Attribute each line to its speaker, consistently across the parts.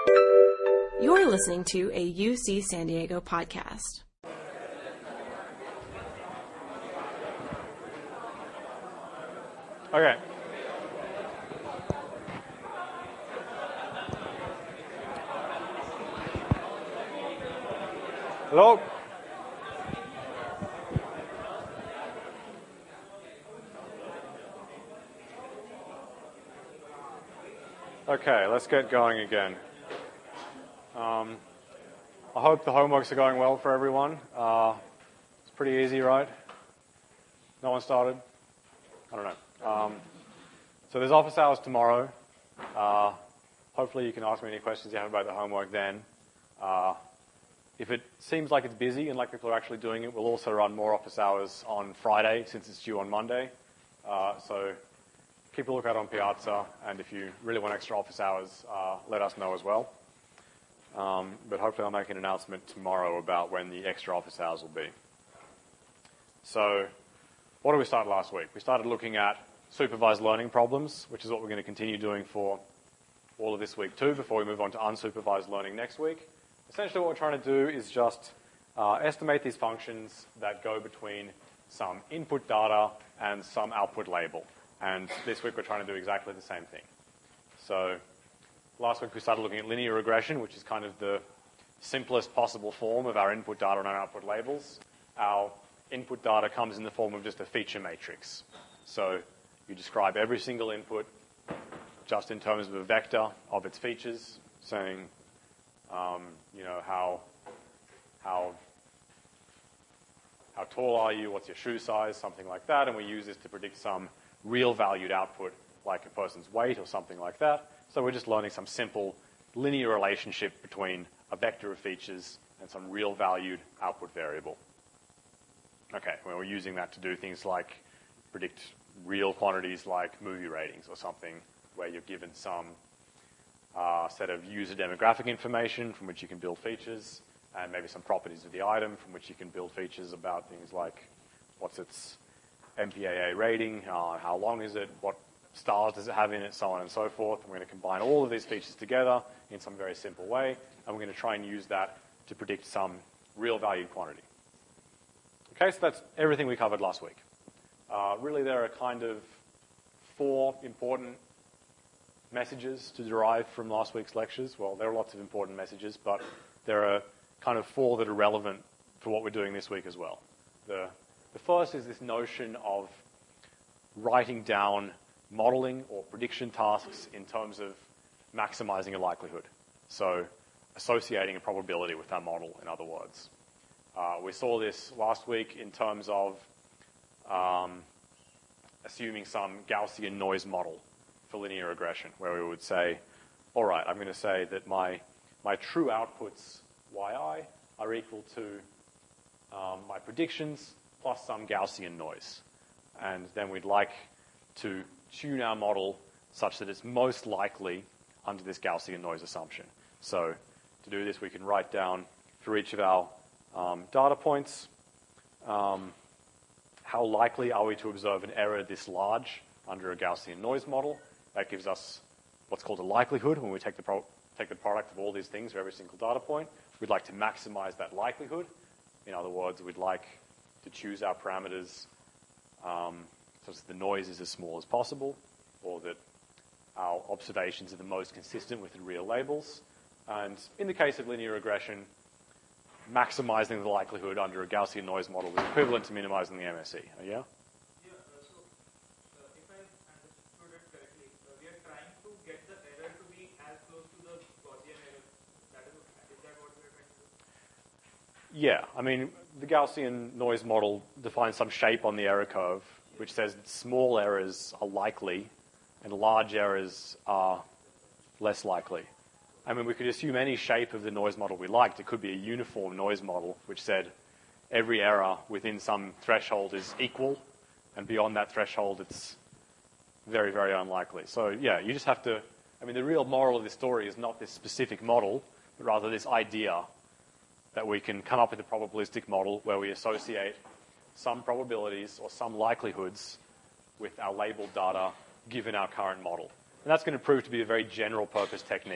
Speaker 1: You're listening to a UC San Diego podcast.
Speaker 2: Okay. Hello? Okay, let's get going again. I hope the homeworks are going well for everyone. It's pretty easy, right? No one started? I don't know. So there's office hours tomorrow. Hopefully you can ask me any questions you have about the homework then. If it seems like it's busy and like people are actually doing it, we'll also run more office hours on Friday since it's due on Monday. So keep a lookout on Piazza, and if you really want extra office hours, let us know as well. But hopefully I'll make an announcement tomorrow about when the extra office hours will be. So what did we start last week? We started looking at supervised learning problems, which is what we're going to continue doing for all of this week too, before we move on to unsupervised learning next week. Essentially what we're trying to do is just estimate these functions that go between some input data and some output label. And this week we're trying to do exactly the same thing. So last week we started looking at linear regression, which is kind of the simplest possible form of our input data and our output labels. Our input data comes in the form of just a feature matrix. So you describe every single input just in terms of a vector of its features, saying, how tall are you, what's your shoe size, something like that, and we use this to predict some real valued output, like a person's weight or something like that. So we're just learning some simple linear relationship between a vector of features and some real valued output variable. Okay, well, we're using that to do things like predict real quantities like movie ratings or something, where you're given some set of user demographic information from which you can build features, and maybe some properties of the item from which you can build features about things like what's its MPAA rating, how long is it, what stars does it have in it, so on and so forth. And we're going to combine all of these features together in some very simple way, and we're going to try and use that to predict some real valued quantity. Okay, so that's everything we covered last week. Really, there are kind of 4 important messages to derive from last week's lectures. Well, there are lots of important messages, but there are kind of 4 that are relevant for what we're doing this week as well. The first is this notion of writing down modeling or prediction tasks in terms of maximizing a likelihood. So associating a probability with our model, in other words. We saw this last week in terms of assuming some Gaussian noise model for linear regression, where we would say, all right, I'm going to say that my true outputs, yi, are equal to my predictions plus some Gaussian noise. And then we'd like to tune our model such that it's most likely under this Gaussian noise assumption. So to do this, we can write down for each of our data points, how likely are we to observe an error this large under a Gaussian noise model. That gives us what's called a likelihood when we take the product of all these things for every single data point. We'd like to maximize that likelihood. In other words, we'd like to choose our parameters such that the noise is as small as possible, or that our observations are the most consistent with the real labels. And in the case of linear regression, maximizing the likelihood under a Gaussian noise model is equivalent to minimizing the MSE. Yeah?
Speaker 3: If I understood it correctly, we are trying to get the error to be as close to the Gaussian error. Is that what we are trying to do?
Speaker 2: Yeah, I mean, the Gaussian noise model defines some shape on the error curve, which says that small errors are likely and large errors are less likely. I mean, we could assume any shape of the noise model we liked. It could be a uniform noise model, which said every error within some threshold is equal, and beyond that threshold, it's very, very unlikely. So, yeah, you just have to, I mean, the real moral of this story is not this specific model, but rather this idea that we can come up with a probabilistic model where we associate some probabilities or some likelihoods with our labeled data given our current model. And that's going to prove to be a very general purpose technique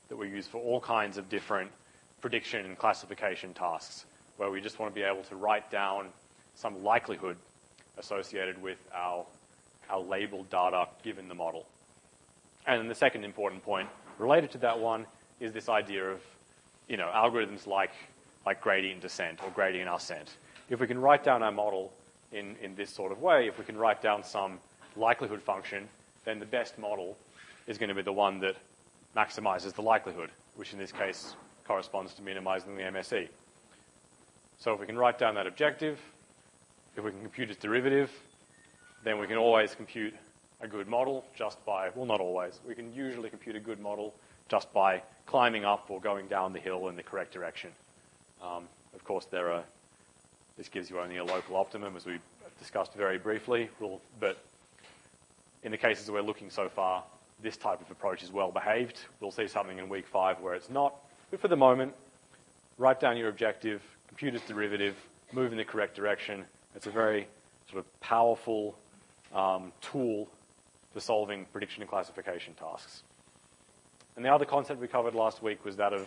Speaker 2: that we use for all kinds of different prediction and classification tasks, where we just want to be able to write down some likelihood associated with our labeled data given the model. And then the second important point related to that one is this idea of, algorithms like gradient descent or gradient ascent. If we can write down our model in this sort of way, if we can write down some likelihood function, then the best model is going to be the one that maximizes the likelihood, which in this case corresponds to minimizing the MSE. So if we can write down that objective, if we can compute its derivative, then we can always compute a good model just by, well, not always. We can usually compute a good model just by climbing up or going down the hill in the correct direction. Of course, this gives you only a local optimum, as we discussed very briefly, but in the cases we're looking so far, this type of approach is well behaved. We'll see something in week 5 where it's not. But for the moment, write down your objective, compute its derivative, move in the correct direction. It's a very sort of powerful tool for solving prediction and classification tasks. And the other concept we covered last week was that of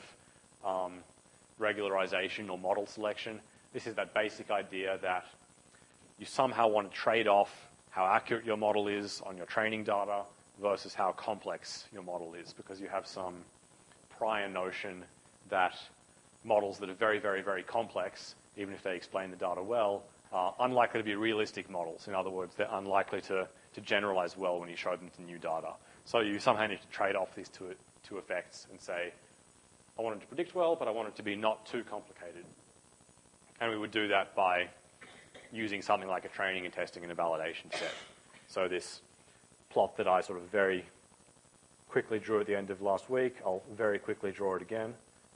Speaker 2: regularization or model selection. This is that basic idea that you somehow want to trade off how accurate your model is on your training data versus how complex your model is, because you have some prior notion that models that are very, very, very complex, even if they explain the data well, are unlikely to be realistic models. In other words, they're unlikely to generalize well when you show them to new data. So you somehow need to trade off these two effects and say, I want it to predict well, but I want it to be not too complicated. And we would do that by using something like a training and testing and a validation set. So this plot that I sort of very quickly drew at the end of last week, I'll very quickly draw it again.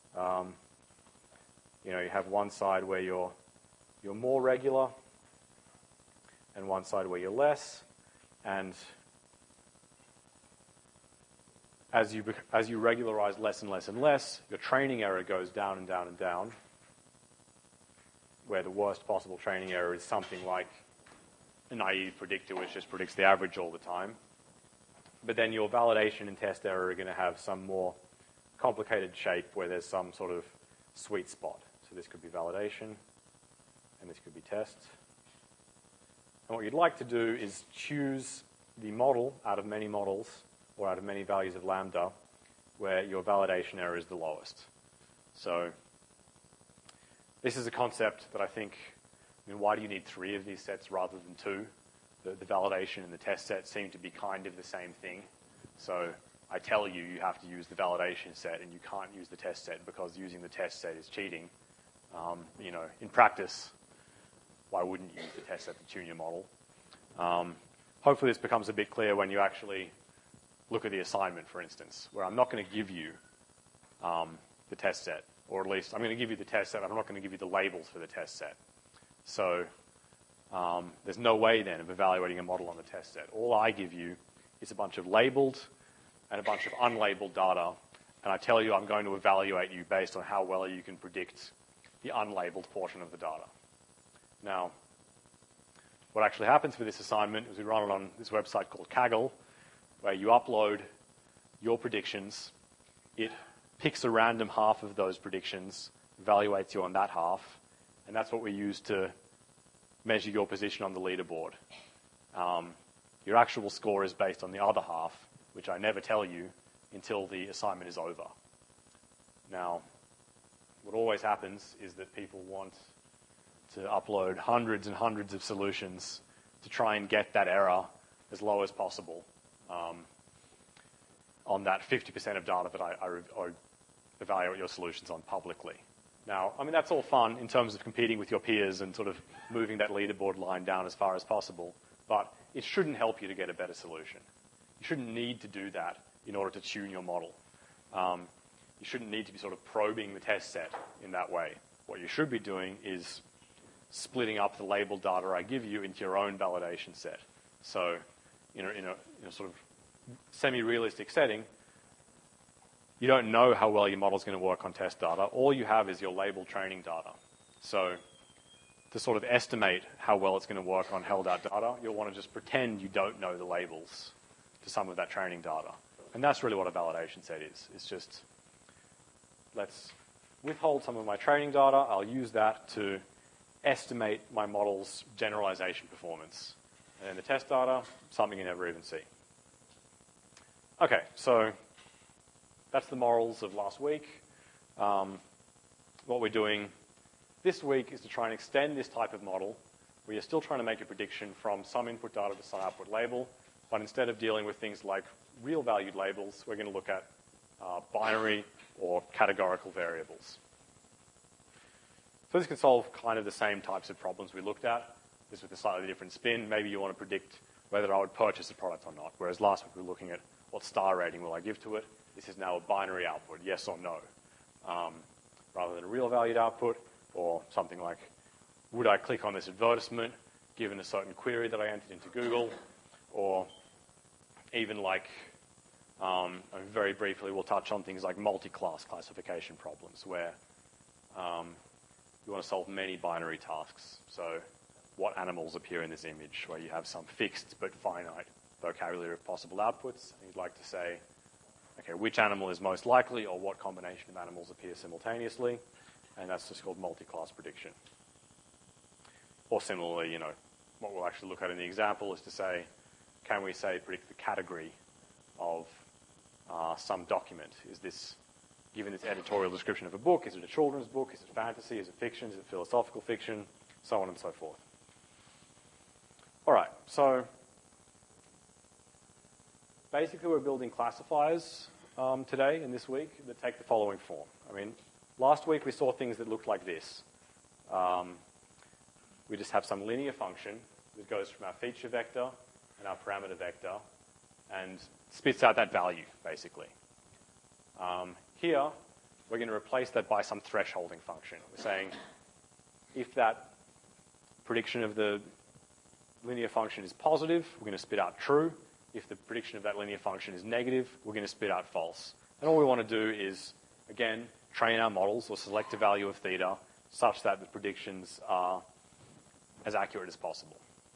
Speaker 2: You have one side where you're more regular and one side where you're less. And as you regularize less and less and less, your training error goes down and down and down, where the worst possible training error is something like a naive predictor, which just predicts the average all the time. But then your validation and test error are going to have some more complicated shape where there's some sort of sweet spot. So this could be validation, and this could be test. And what you'd like to do is choose the model out of many models, or out of many values of lambda, where your validation error is the lowest. So this is a concept that I think, why do you need 3 of these sets rather than 2? The validation and the test set seem to be kind of the same thing. So I tell you, you have to use the validation set and you can't use the test set because using the test set is cheating. In practice, why wouldn't you use the test set to tune your model? Hopefully this becomes a bit clear when you actually look at the assignment, for instance, where I'm not going to give you the test set, or at least I'm going to give you the test set, but I'm not going to give you the labels for the test set. So there's no way then of evaluating a model on the test set. All I give you is a bunch of labeled and a bunch of unlabeled data, and I tell you I'm going to evaluate you based on how well you can predict the unlabeled portion of the data. Now, what actually happens for this assignment is we run it on this website called Kaggle, where you upload your predictions. It picks a random half of those predictions, evaluates you on that half, and that's what we use to measure your position on the leaderboard. Your actual score is based on the other half, which I never tell you until the assignment is over. Now, what always happens is that people want to upload hundreds and hundreds of solutions to try and get that error as low as possible on that 50% of data that I evaluate your solutions on publicly. Now, that's all fun in terms of competing with your peers and sort of moving that leaderboard line down as far as possible, but it shouldn't help you to get a better solution. You shouldn't need to do that in order to tune your model. You shouldn't need to be sort of probing the test set in that way. What you should be doing is splitting up the labeled data I give you into your own validation set. So in a sort of semi-realistic setting, you don't know how well your model is going to work on test data. All you have is your labeled training data. So to sort of estimate how well it's going to work on held out data, you'll want to just pretend you don't know the labels to some of that training data. And that's really what a validation set is. It's just let's withhold some of my training data. I'll use that to estimate my model's generalization performance. And then the test data, something you never even see. Okay, so that's the morals of last week. What we're doing this week is to try and extend this type of model where you're still trying to make a prediction from some input data to some output label, but instead of dealing with things like real valued labels, we're going to look at binary or categorical variables. So this can solve kind of the same types of problems we looked at, just with a slightly different spin. Maybe you want to predict whether I would purchase a product or not, whereas last week we were looking at what star rating will I give to it. This is now a binary output, yes or no, rather than a real valued output, or something like, would I click on this advertisement given a certain query that I entered into Google, or even like, very briefly, we'll touch on things like multi-class classification problems where you want to solve many binary tasks. So what animals appear in this image, where you have some fixed but finite vocabulary of possible outputs, and you'd like to say, okay, which animal is most likely, or what combination of animals appear simultaneously, and that's just called multi-class prediction. Or similarly, what we'll actually look at in the example is to say, can we say predict the category of some document? Is this, given its editorial description of a book, is it a children's book, is it fantasy, is it fiction, is it philosophical fiction, so on and so forth. All right, so basically we're building classifiers today and this week that take the following form. Last week we saw things that looked like this. We just have some linear function that goes from our feature vector and our parameter vector and spits out that value, basically. Here, we're going to replace that by some thresholding function. We're saying if that prediction of the linear function is positive, we're going to spit out true. If the prediction of that linear function is negative, we're going to spit out false. And all we want to do is, again, train our models or select a value of theta such that the predictions are as accurate as possible.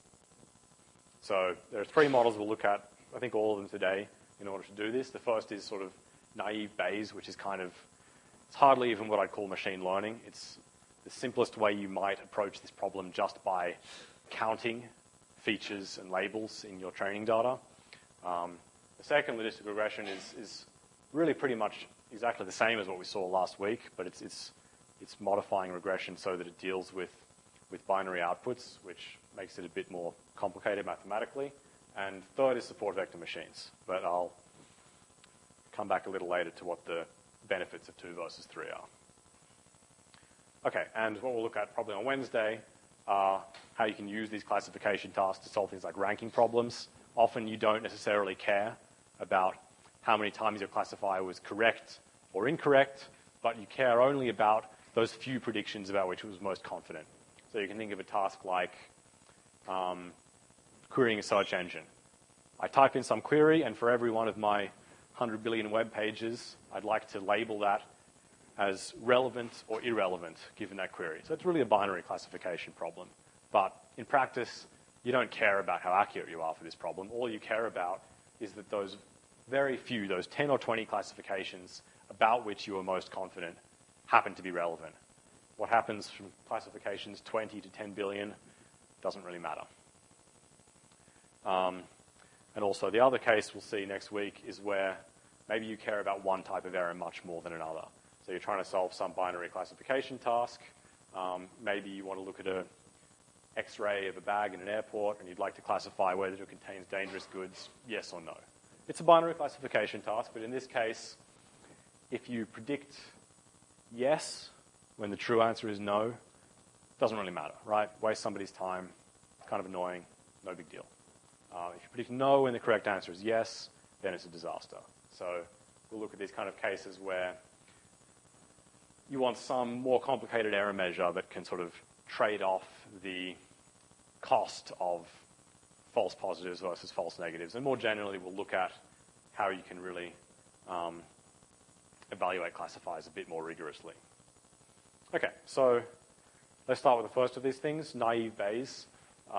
Speaker 2: So there are 3 models we'll look at, I think all of them today, in order to do this. The first is sort of naive Bayes, which is it's hardly even what I'd call machine learning. It's the simplest way you might approach this problem just by counting features and labels in your training data. The second, logistic regression, is really pretty much exactly the same as what we saw last week, but it's modifying regression so that it deals with binary outputs, which makes it a bit more complicated mathematically. And third is support vector machines, but I'll come back a little later to what the benefits of 2 versus 3 are. Okay, and what we'll look at probably on Wednesday are how you can use these classification tasks to solve things like ranking problems. Often you don't necessarily care about how many times your classifier was correct or incorrect, but you care only about those few predictions about which it was most confident. So you can think of a task like querying a search engine. I type in some query, and for every one of my 100 billion web pages, I'd like to label that as relevant or irrelevant given that query. So it's really a binary classification problem. But in practice, you don't care about how accurate you are for this problem. All you care about is that those very few, those 10 or 20 classifications about which you are most confident happen to be relevant. What happens from classifications 20 to 10 billion doesn't really matter. And also the other case we'll see next week is where maybe you care about one type of error much more than another. So you're trying to solve some binary classification task. Maybe you want to look at an X-ray of a bag in an airport and you'd like to classify whether it contains dangerous goods, yes or no. It's a binary classification task, but in this case, if you predict yes when the true answer is no, it doesn't really matter, right? Waste somebody's time, kind of annoying, no big deal. If you predict no when the correct answer is yes, then it's a disaster. So we'll look at these kind of cases where you want some more complicated error measure that can sort of trade off the cost of false positives versus false negatives. And more generally, we'll look at how you can really evaluate classifiers a bit more rigorously. Okay, so let's start with the first of these things, naive Bayes.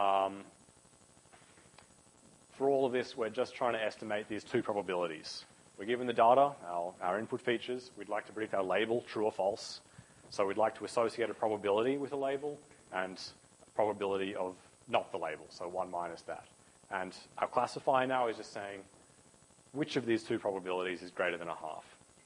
Speaker 2: For all of this, we're just trying to estimate these 2 probabilities. we're given the data, our input features. We'd like to predict our label, true or false. So we'd like to associate a probability with a label and a probability of not the label, so 1 minus that. And our classifier now is just saying which of these two probabilities is greater than a half.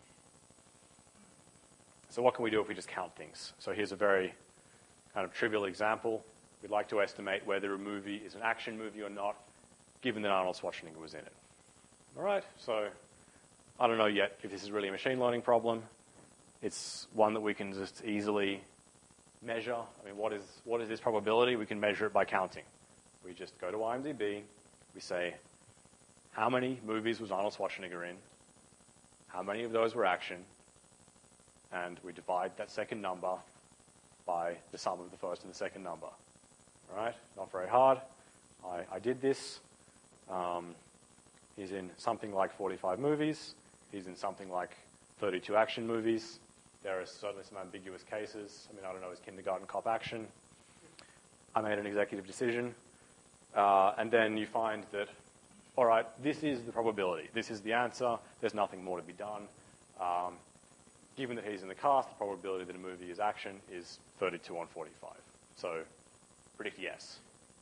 Speaker 2: So what can we do if we just count things? So here's a very kind of trivial example. We'd like to estimate whether a movie is an action movie or not, given that Arnold Schwarzenegger was in it. All right, so I don't know yet if this is really a machine learning problem. It's one that we can just easily measure. I mean, what is this probability? We can measure it by counting. We just go to IMDb. We say, how many movies was Arnold Schwarzenegger in? How many of those were action? And we divide that second number by the sum of the first and the second number. All right, not very hard. I did this. He's in something like 45 movies. He's in something like 32 action movies. There are certainly some ambiguous cases. I mean, I don't know, is Kindergarten Cop action? I made an executive decision. And then you find that, all right, this is the probability. This is the answer. There's nothing more to be done. Given that he's in the cast, the probability that a movie is action is 32 on 45. So predict yes.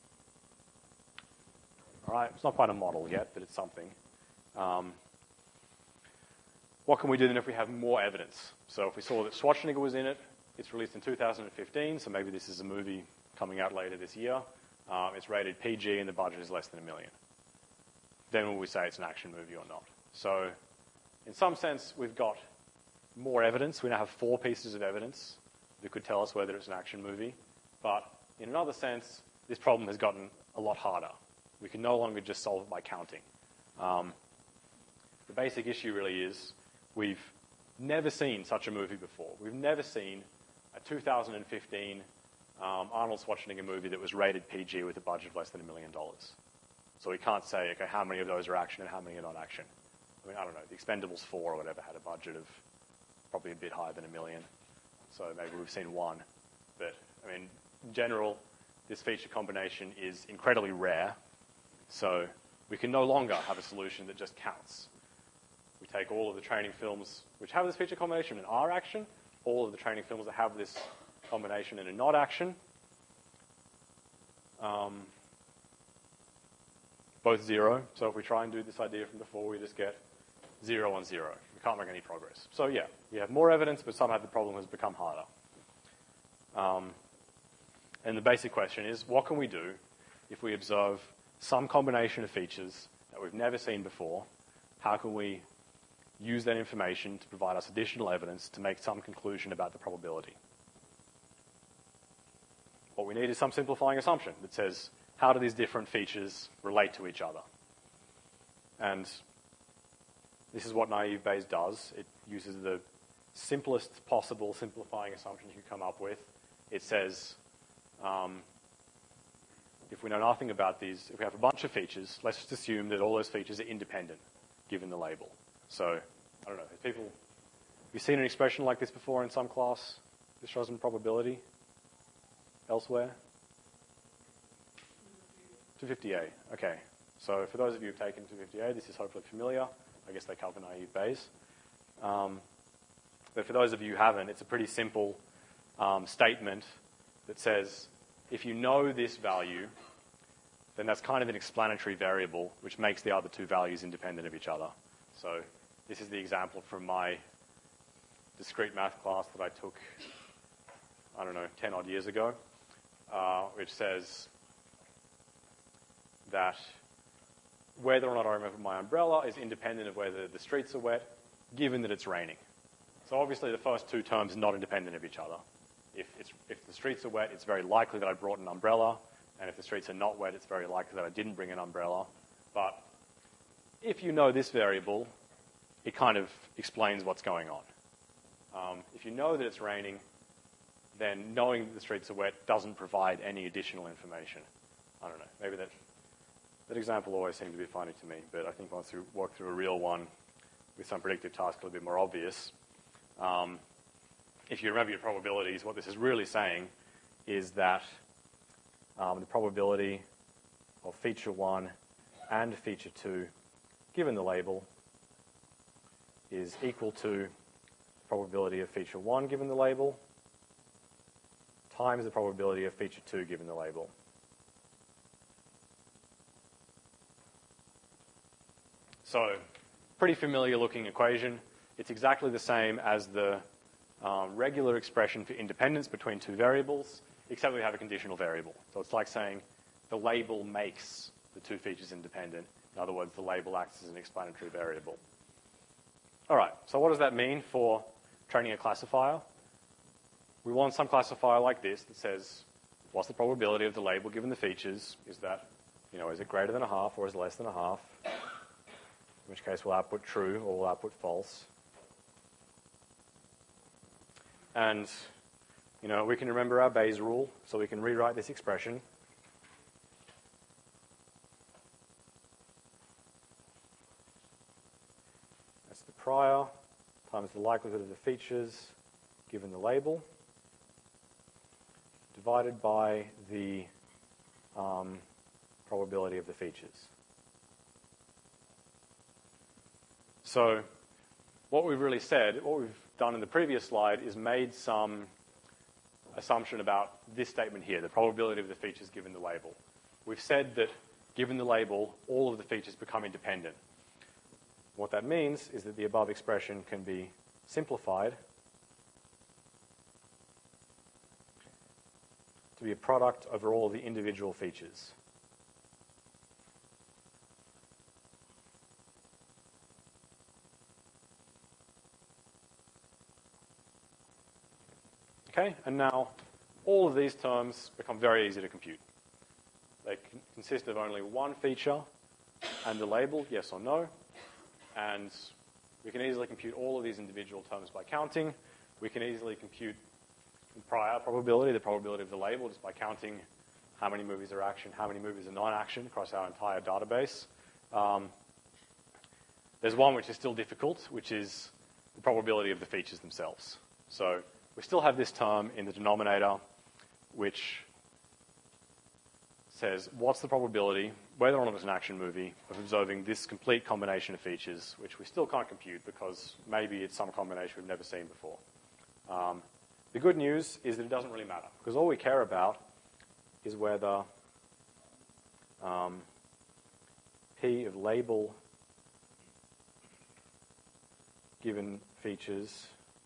Speaker 2: All right, it's not quite a model yet, but it's something. What can we do then if we have more evidence? So if we saw that Schwarzenegger was in it, it's released in 2015, so maybe this is a movie coming out later this year. It's rated PG and the budget is less than $1 million. Then will we say it's an action movie or not? So in some sense, we've got more evidence. We now have 4 pieces of evidence that could tell us whether it's an action movie. But in another sense, this problem has gotten a lot harder. We can no longer just solve it by counting. The basic issue really is we've never seen such a movie before. We've never seen a 2015 Arnold Schwarzenegger movie that was rated PG with a budget of less than $1 million. So we can't say, okay, how many of those are action and how many are not action. I mean, I don't know, The Expendables 4 or whatever had a budget of probably a bit higher than $1 million. So maybe we've seen one. But, I mean, in general, this feature combination is incredibly rare. So we can no longer have a solution that just counts. We take all of the training films which have this feature combination and are action, all of the training films that have this combination and are not action, both 0. So if we try and do this idea from before, we just get 0 on 0. We can't make any progress. So yeah, we have more evidence, but somehow the problem has become harder. And the basic question is, what can we do if we observe some combination of features that we've never seen before? How can we use that information to provide us additional evidence to make some conclusion about the probability? What we need is some simplifying assumption that says, how do these different features relate to each other? And this is what naive Bayes does. It uses the simplest possible simplifying assumption you can come up with. It says, if we know nothing about these, if we have a bunch of features, let's just assume that all those features are independent, given the label. So, I don't know, have you seen an expression like this before in some class? This shows in probability elsewhere? 250A, okay. So for those of you who've taken 250A, this is hopefully familiar. I guess they cover naive Bayes. But for those of you who haven't, it's a pretty simple statement that says, if you know this value, then that's kind of an explanatory variable which makes the other two values independent of each other. So this is the example from my discrete math class that I took, 10 odd years ago, which says that whether or not I remove my umbrella is independent of whether the streets are wet, given that it's raining. So obviously the first two terms are not independent of each other. If the streets are wet, it's very likely that I brought an umbrella, and if the streets are not wet, it's very likely that I didn't bring an umbrella. But if you know this variable, it kind of explains what's going on. If you know that it's raining, then knowing that the streets are wet doesn't provide any additional information. I don't know, maybe that example always seemed to be funny to me, but I think once you walk through a real one with some predictive task a little bit more obvious, if you remember your probabilities, what this is really saying is that the probability of feature 1 and feature 2, given the label, is equal to probability of feature 1 given the label times the probability of feature 2 given the label. So, pretty familiar looking equation. It's exactly the same as the regular expression for independence between two variables, except we have a conditional variable. So it's like saying the label makes the two features independent. In other words, the label acts as an explanatory variable. All right, so what does that mean for training a classifier? We want some classifier like this that says, what's the probability of the label given the features? Is that, is it greater than a half or is it less than a half? In which case we'll output true or we'll output false. And, we can remember our Bayes rule, so we can rewrite this expression. That's the prior times the likelihood of the features given the label, divided by the probability of the features. So what we've really said, what we've done in the previous slide is made some assumption about this statement here, the probability of the features given the label. We've said that given the label, all of the features become independent. What that means is that the above expression can be simplified to be a product over all the individual features. Okay, and now all of these terms become very easy to compute. They consist of only one feature and the label, yes or no, and we can easily compute all of these individual terms by counting. We can easily compute the prior probability, the probability of the label, just by counting how many movies are action, how many movies are non-action across our entire database. There's one which is still difficult, which is the probability of the features themselves. So we still have this term in the denominator which says what's the probability, whether or not it's an action movie, of observing this complete combination of features, which we still can't compute because maybe it's some combination we've never seen before. The good news is that it doesn't really matter, because all we care about is whether P of label given features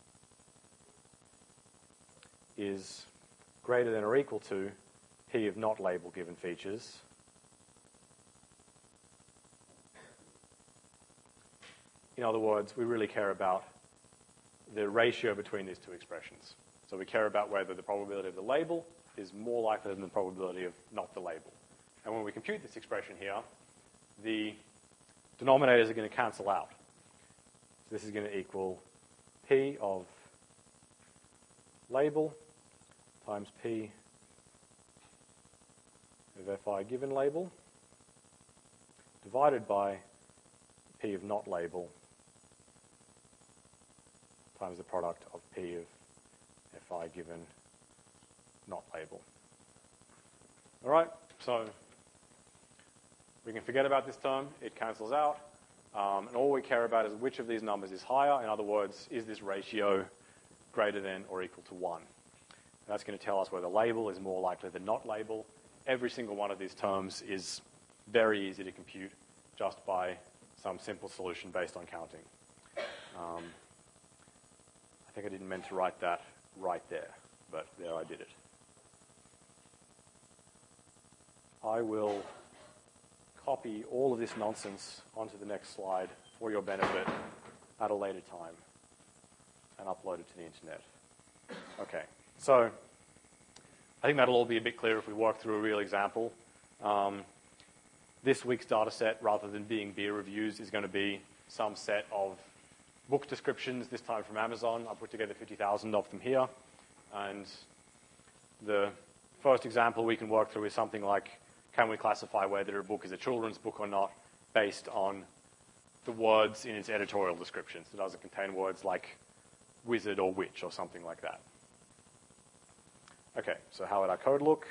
Speaker 2: is greater than or equal to P of not label given features. In other words, we really care about the ratio between these two expressions. So we care about whether the probability of the label is more likely than the probability of not the label. And when we compute this expression here, the denominators are going to cancel out. So this is going to equal P of label times P of Fi given label divided by P of not label times the product of P of Fi given not label. All right, so we can forget about this term. It cancels out. And all we care about is which of these numbers is higher. In other words, is this ratio greater than or equal to 1? That's going to tell us whether label is more likely than not label. Every single one of these terms is very easy to compute just by some simple solution based on counting. I think I didn't mean to write that right there, but there I did it. I will copy all of this nonsense onto the next slide for your benefit at a later time and upload it to the internet. Okay, so I think that'll all be a bit clearer if we work through a real example. This week's data set, rather than being beer reviews, is going to be some set of book descriptions, this time from Amazon. I put together 50,000 of them here. And the first example we can work through is something like, can we classify whether a book is a children's book or not based on the words in its editorial description? So does it contain words like wizard or witch or something like that? Okay, so how would our code look?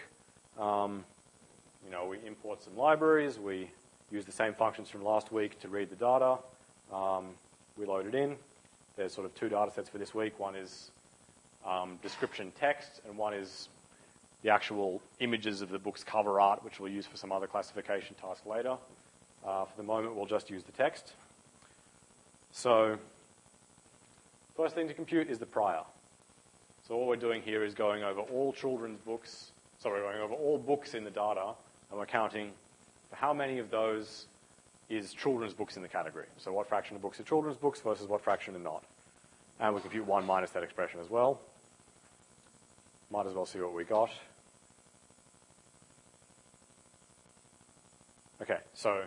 Speaker 2: We import some libraries. We use the same functions from last week to read the data. we load it in. There's sort of two data sets for this week. One is description text, and one is the actual images of the book's cover art, which we'll use for some other classification task later. For the moment, we'll just use the text. So, first thing to compute is the prior. So what we're doing here is going over all children's books, sorry, going over all books in the data, and we're counting for how many of those is children's books in the category. So what fraction of books are children's books versus what fraction are not. And we compute 1 minus that expression as well. Might as well see what we got. Okay, so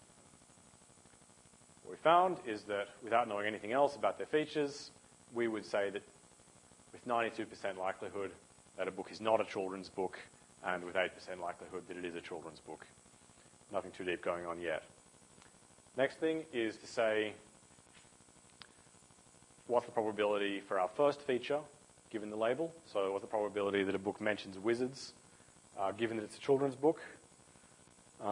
Speaker 2: what we found is that without knowing anything else about their features, we would say that with 92% likelihood that a book is not a children's book, and with 8% likelihood that it is a children's book. Nothing too deep going on yet. Next thing is to say what's the probability for our first feature given the label. So what's the probability that a book mentions wizards given that it's a children's book, which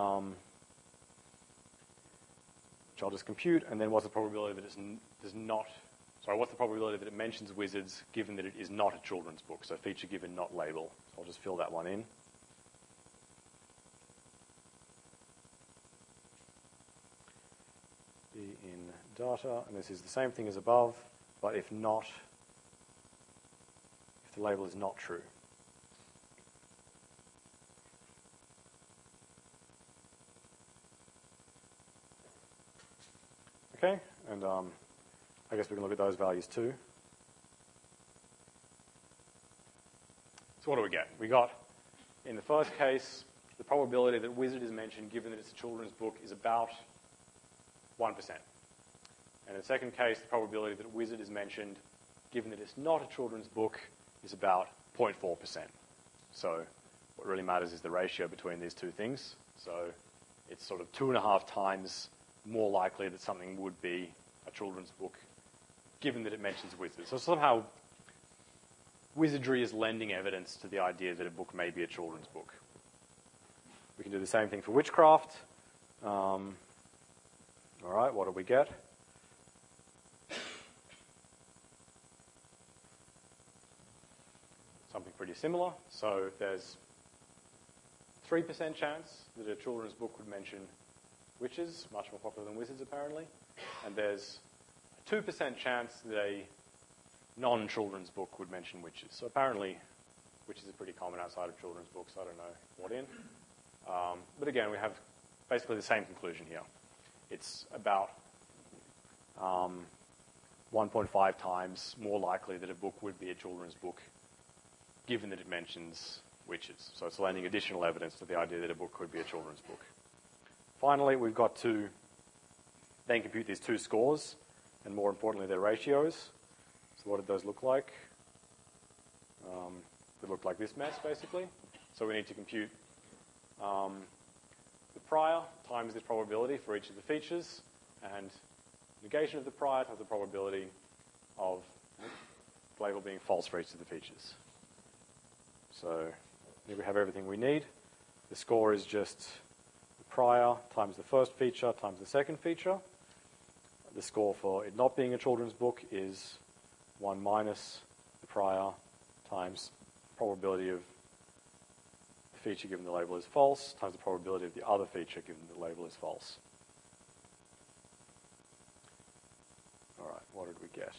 Speaker 2: I'll just compute, and then what's the probability that what's the probability that it mentions wizards given that it is not a children's book, so feature given, not label. So I'll just fill that one in. Be in data, and this is the same thing as above, but if the label is not true. Okay, and I guess we can look at those values too. So what do we get? We got, in the first case, the probability that wizard is mentioned given that it's a children's book is about 1%. And in the second case, the probability that wizard is mentioned given that it's not a children's book is about 0.4%. So what really matters is the ratio between these two things. So it's sort of 2.5 times more likely that something would be a children's book given that it mentions wizards. So somehow wizardry is lending evidence to the idea that a book may be a children's book. We can do the same thing for witchcraft. All right, what do we get? Something pretty similar. So there's 3% chance that a children's book would mention witches, much more popular than wizards apparently. And there's a 2% chance that a non-children's book would mention witches. So apparently witches are pretty common outside of children's books. I don't know what in. But again, we have basically the same conclusion here. It's about 1.5 times more likely that a book would be a children's book given that it mentions witches. So it's lending additional evidence to the idea that a book could be a children's book. Finally, we've got to then compute these two scores, and more importantly, their ratios. So what did those look like? They looked like this mess, basically. So we need to compute the prior times this probability for each of the features, and negation of the prior times the probability of the label being false for each of the features. So here we have everything we need. The score is just the prior times the first feature times the second feature. The score for it not being a children's book is 1 minus the prior times probability of the feature given the label is false times the probability of the other feature given the label is false. All right, what did we get?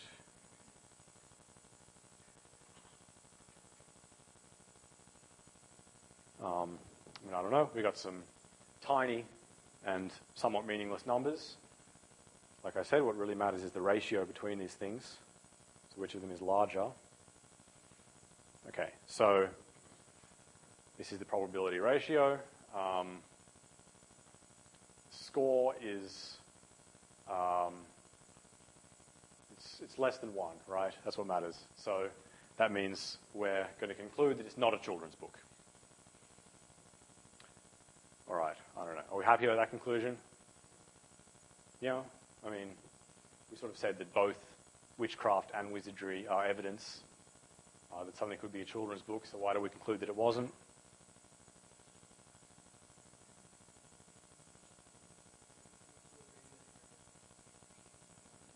Speaker 2: I don't know. We got some tiny and somewhat meaningless numbers. Like I said, what really matters is the ratio between these things. So which of them is larger? Okay, so this is the probability ratio. Score is it's less than 1, right? That's what matters. So that means we're going to conclude that it's not a children's book. All right, I don't know. Are we happy with that conclusion? Yeah, I mean, we sort of said that both witchcraft and wizardry are evidence that something could be a children's book, so why do we conclude that it wasn't?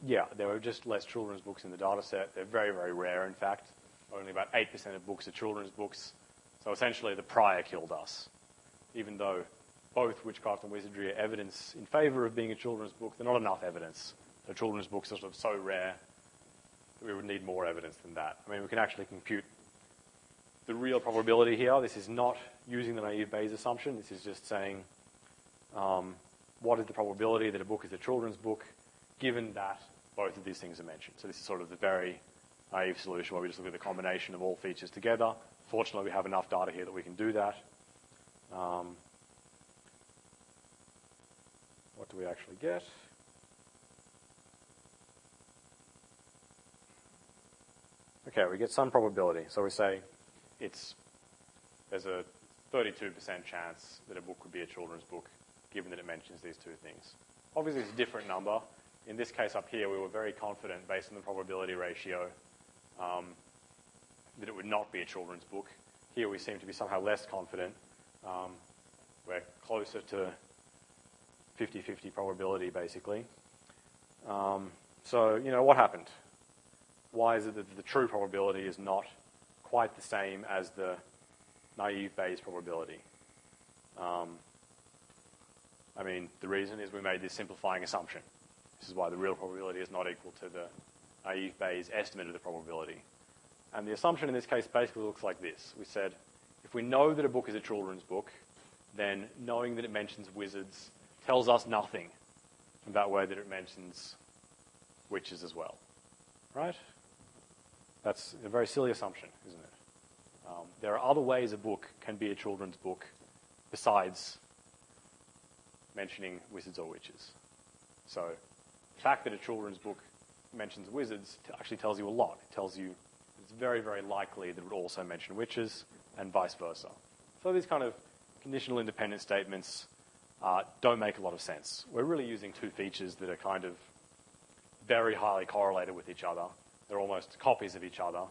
Speaker 2: yeah, there are just less children's books in the data set. They're very, very rare, in fact. Only about 8% of books are children's books. So essentially, the prior killed us. Even though both Witchcraft and Wizardry are evidence in favor of being a children's book, they're not enough evidence. So children's books are sort of so rare that we would need more evidence than that. I mean, we can actually compute the real probability here. This is not using the naive Bayes assumption. This is just saying what is the probability that a book is a children's book given that both of these things are mentioned. So this is sort of the very naive solution where we just look at the combination of all features together. Fortunately, we have enough data here that we can do that. What do we actually get? Okay, we get some probability. So we say there's a 32% chance that a book could be a children's book, given that it mentions these two things. Obviously, it's a different number. In this case up here, we were very confident, based on the probability ratio, that it would not be a children's book. Here we seem to be somehow less confident. We're closer to 50-50 probability, basically. So, what happened? Why is it that the true probability is not quite the same as the naive Bayes probability? I mean, the reason is we made this simplifying assumption. This is why the real probability is not equal to the naive Bayes estimate of the probability. And the assumption in this case basically looks like this. We said, if we know that a book is a children's book, then knowing that it mentions wizards tells us nothing about whether it mentions witches as well. Right? That's a very silly assumption, isn't it? There are other ways a book can be a children's book besides mentioning wizards or witches. So the fact that a children's book mentions wizards actually tells you a lot. It tells you it's very, very likely that it would also mention witches and vice versa. So these kind of conditional independent statements don't make a lot of sense. We're really using two features that are kind of very highly correlated with each other. They're almost copies of each other.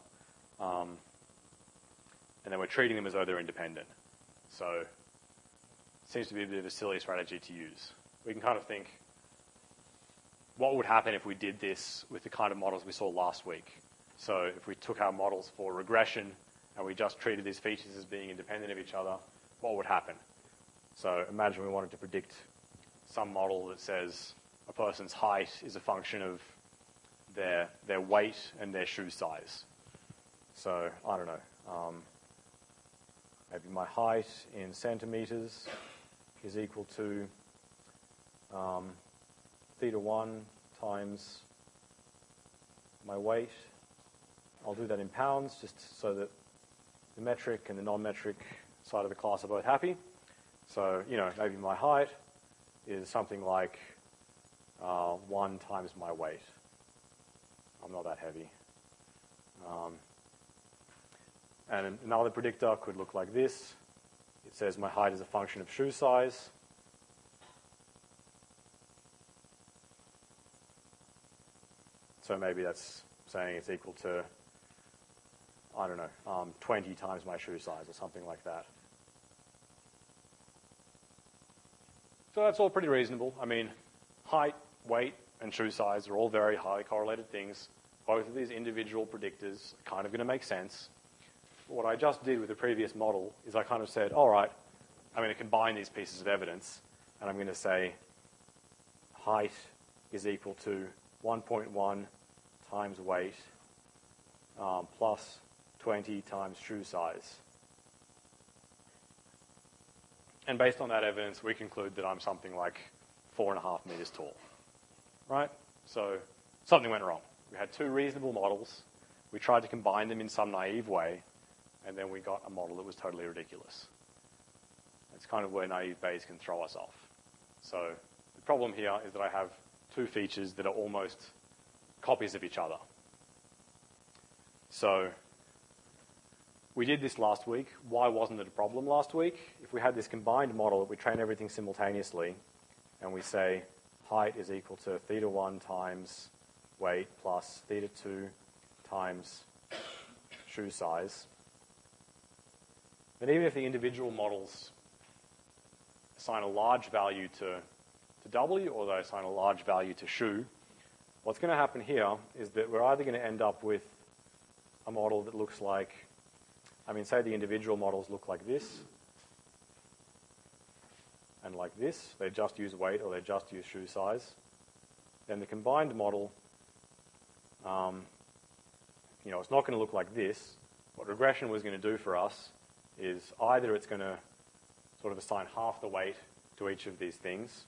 Speaker 2: And then we're treating them as though they're independent. So it seems to be a bit of a silly strategy to use. We can kind of think, what would happen if we did this with the kind of models we saw last week? So if we took our models for regression and we just treated these features as being independent of each other, what would happen? So imagine we wanted to predict some model that says a person's height is a function of their weight and their shoe size. So, I don't know, maybe my height in centimeters is equal to theta 1 times my weight. I'll do that in pounds just so that the metric and the non-metric side of the class are both happy. So, maybe my height is something like 1 times my weight. I'm not that heavy. And another predictor could look like this. It says my height is a function of shoe size. So maybe that's saying it's equal to, 20 times my shoe size or something like that. So that's all pretty reasonable. I mean, height, weight, and shoe size are all very highly correlated things. Both of these individual predictors are kind of going to make sense. But what I just did with the previous model is I kind of said, all right, I'm going to combine these pieces of evidence, and I'm going to say height is equal to 1.1 times weight plus 20 times shoe size. And based on that evidence, we conclude that I'm something like 4.5 meters tall. Right? So something went wrong. We had two reasonable models. We tried to combine them in some naive way, and then we got a model that was totally ridiculous. It's kind of where naive Bayes can throw us off. So the problem here is that I have two features that are almost copies of each other. So we did this last week. Why wasn't it a problem last week? If we had this combined model, we train everything simultaneously, and we say height is equal to theta 1 times weight plus theta 2 times shoe size. And even if the individual models assign a large value to W, or they assign a large value to shoe, what's going to happen here is that we're either going to end up with a model that looks like, say the individual models look like this, and like this. They just use weight or they just use shoe size. Then the combined model, it's not going to look like this. What regression was going to do for us is either it's going to sort of assign half the weight to each of these things,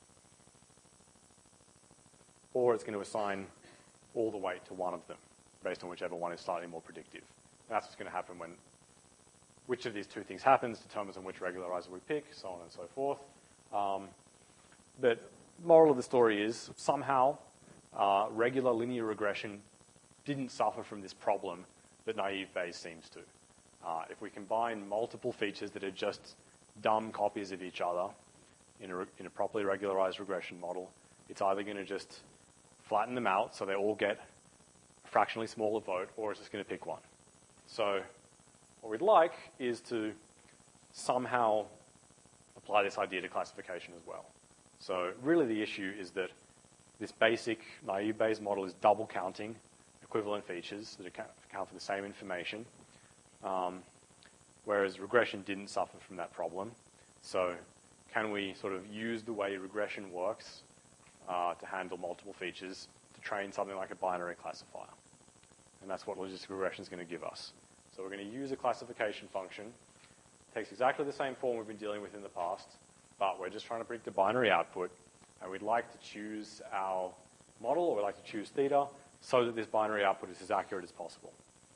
Speaker 2: or it's going to assign all the weight to one of them, based on whichever one is slightly more predictive. And that's what's going to happen when which of these two things happens determines on which regularizer we pick, so on and so forth. But moral of the story is somehow regular linear regression didn't suffer from this problem that naive Bayes seems to. If we combine multiple features that are just dumb copies of each other in a properly regularized regression model, it's either going to just flatten them out so they all get a fractionally smaller vote, or it's just going to pick one. So what we'd like is to somehow apply this idea to classification as well. So really the issue is that this basic naive Bayes model is double counting equivalent features that account for the same information, whereas regression didn't suffer from that problem. So can we sort of use the way regression works to handle multiple features to train something like a binary classifier? And that's what logistic regression is going to give us. So we're going to use a classification function. It takes exactly the same form we've been dealing with in the past, but we're just trying to predict a binary output, and we'd like to choose our model, or we'd like to choose theta, so that this binary output is as accurate as possible.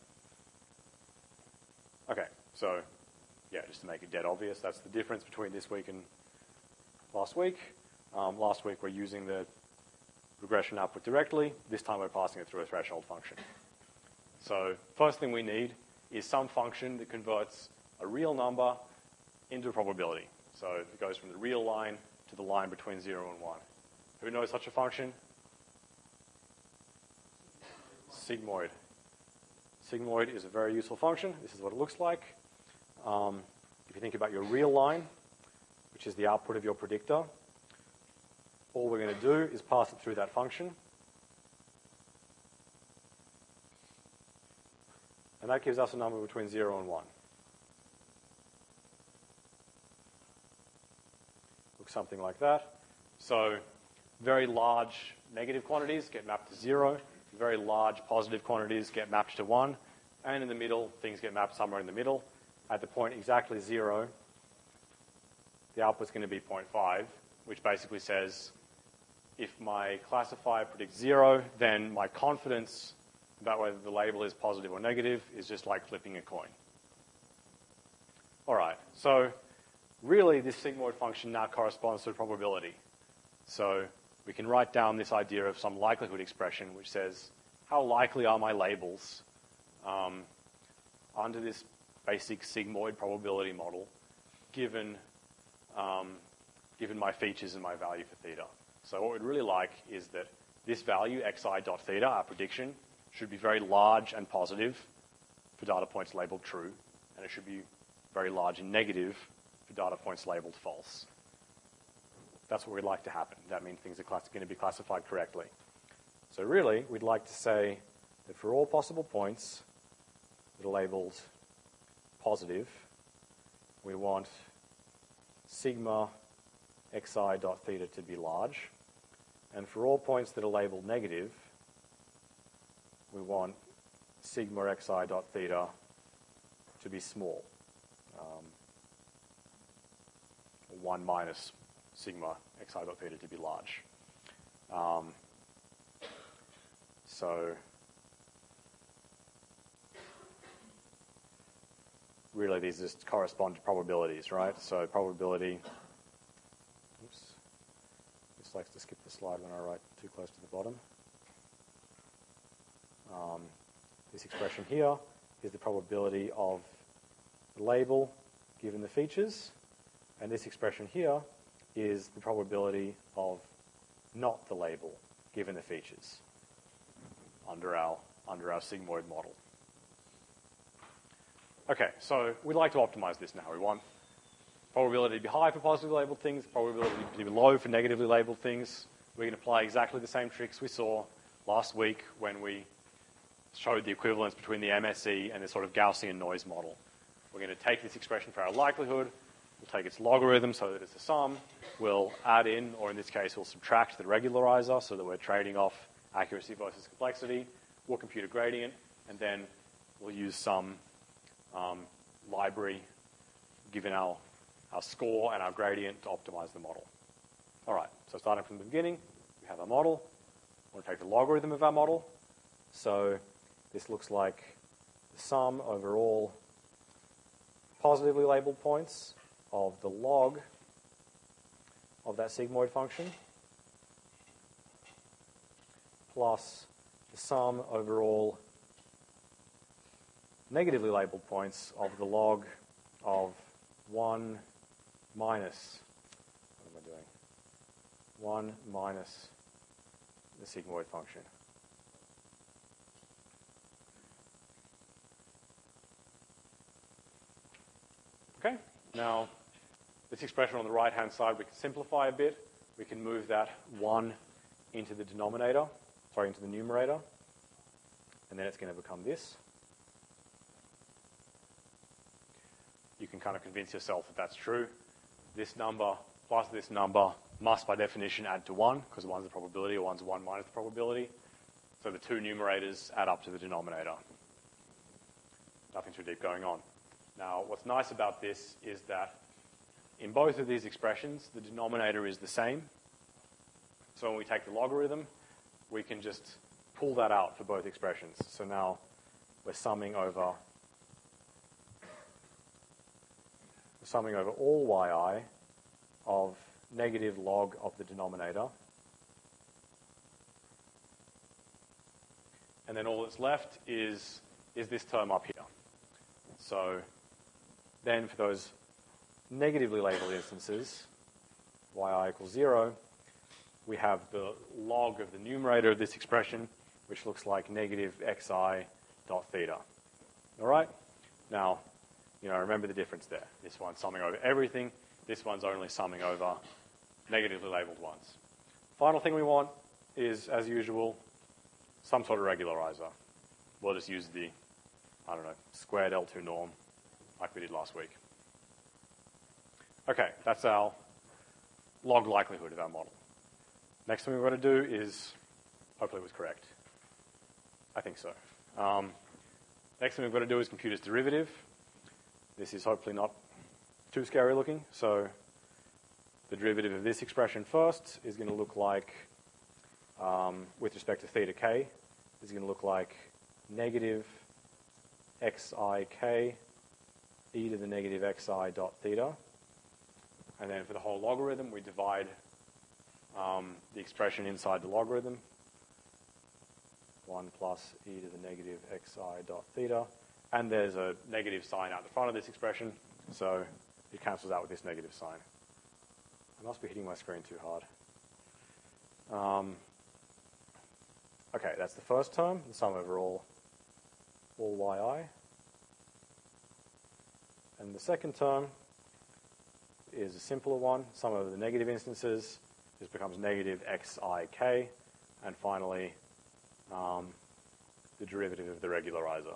Speaker 2: Okay, so yeah, just to make it dead obvious, that's the difference between this week and last week. Last week we're using the regression output directly. This time we're passing it through a threshold function. So first thing we need is some function that converts a real number into a probability. So it goes from the real line to the line between 0 and 1. Who knows such a function? Sigmoid. Sigmoid is a very useful function. This is what it looks like. If you think about your real line, which is the output of your predictor, all we're going to do is pass it through that function. And that gives us a number between 0 and 1. Looks something like that. So very large negative quantities get mapped to 0. Very large positive quantities get mapped to 1. And in the middle, things get mapped somewhere in the middle. At the point exactly 0, the output's going to be 0.5, which basically says if my classifier predicts 0, then my confidence about whether the label is positive or negative is just like flipping a coin. All right, so really this sigmoid function now corresponds to a probability. So we can write down this idea of some likelihood expression which says how likely are my labels under this basic sigmoid probability model given my features and my value for theta. So what we'd really like is that this value, xi dot theta, our prediction, should be very large and positive for data points labeled true, and it should be very large and negative for data points labeled false. That's what we'd like to happen. That means things are going to be classified correctly. So really, we'd like to say that for all possible points that are labeled positive, we want sigma xi dot theta to be large. And for all points that are labeled negative, we want sigma xi dot theta to be small. 1 minus sigma xi dot theta to be large. So really these just correspond to probabilities, right? So probability, oops, this likes to skip the slide when I write too close to the bottom. This expression here is the probability of the label given the features, and this expression here is the probability of not the label given the features under our sigmoid model. Okay, so we'd like to optimize this now. We want probability to be high for positively labeled things, probability to be low for negatively labeled things. We can apply exactly the same tricks we saw last week when we showed the equivalence between the MSE and this sort of Gaussian noise model. We're going to take this expression for our likelihood, we'll take its logarithm so that it's a sum, we'll add in, or in this case, we'll subtract the regularizer so that we're trading off accuracy versus complexity, we'll compute a gradient, and then we'll use some library given our score and our gradient to optimize the model. All right, so starting from the beginning, we have our model. We'll take the logarithm of our model. So this looks like the sum over all positively labeled points of the log of that sigmoid function plus the sum over all negatively labeled points of the log of 1 minus, what am I doing? 1 minus the sigmoid function. Okay, now this expression on the right-hand side we can simplify a bit. We can move that 1 into the denominator, into the numerator, and then it's going to become this. You can kind of convince yourself that that's true. This number plus this number must, by definition, add to 1, because one's the probability, or one's 1 minus the probability. So the two numerators add up to the denominator. Nothing too deep going on. Now, what's nice about this is that in both of these expressions, the denominator is the same. So when we take the logarithm, we can just pull that out for both expressions. So now we're summing over all yi of negative log of the denominator. And then all that's left is this term up here. So then for those negatively labeled instances, yi equals 0, we have the log of the numerator of this expression, which looks like negative xi dot theta. All right? Now, remember the difference there. This one's summing over everything. This one's only summing over negatively labeled ones. Final thing we want is, as usual, some sort of regularizer. We'll just use the, squared L2 norm like we did last week. Okay, that's our log likelihood of our model. Next thing we've got to do is, hopefully it was correct. I think so. Next thing we've got to do is compute its derivative. This is hopefully not too scary looking. So the derivative of this expression first is going to look like, with respect to theta k, is going to look like negative xik e to the negative xi dot theta. And then for the whole logarithm, we divide the expression inside the logarithm. 1 plus e to the negative xi dot theta. And there's a negative sign out the front of this expression, so it cancels out with this negative sign. I must be hitting my screen too hard. Okay, that's the first term, the sum over all yi. And the second term is a simpler one. Sum over the negative instances just becomes negative xik. And finally, the derivative of the regularizer.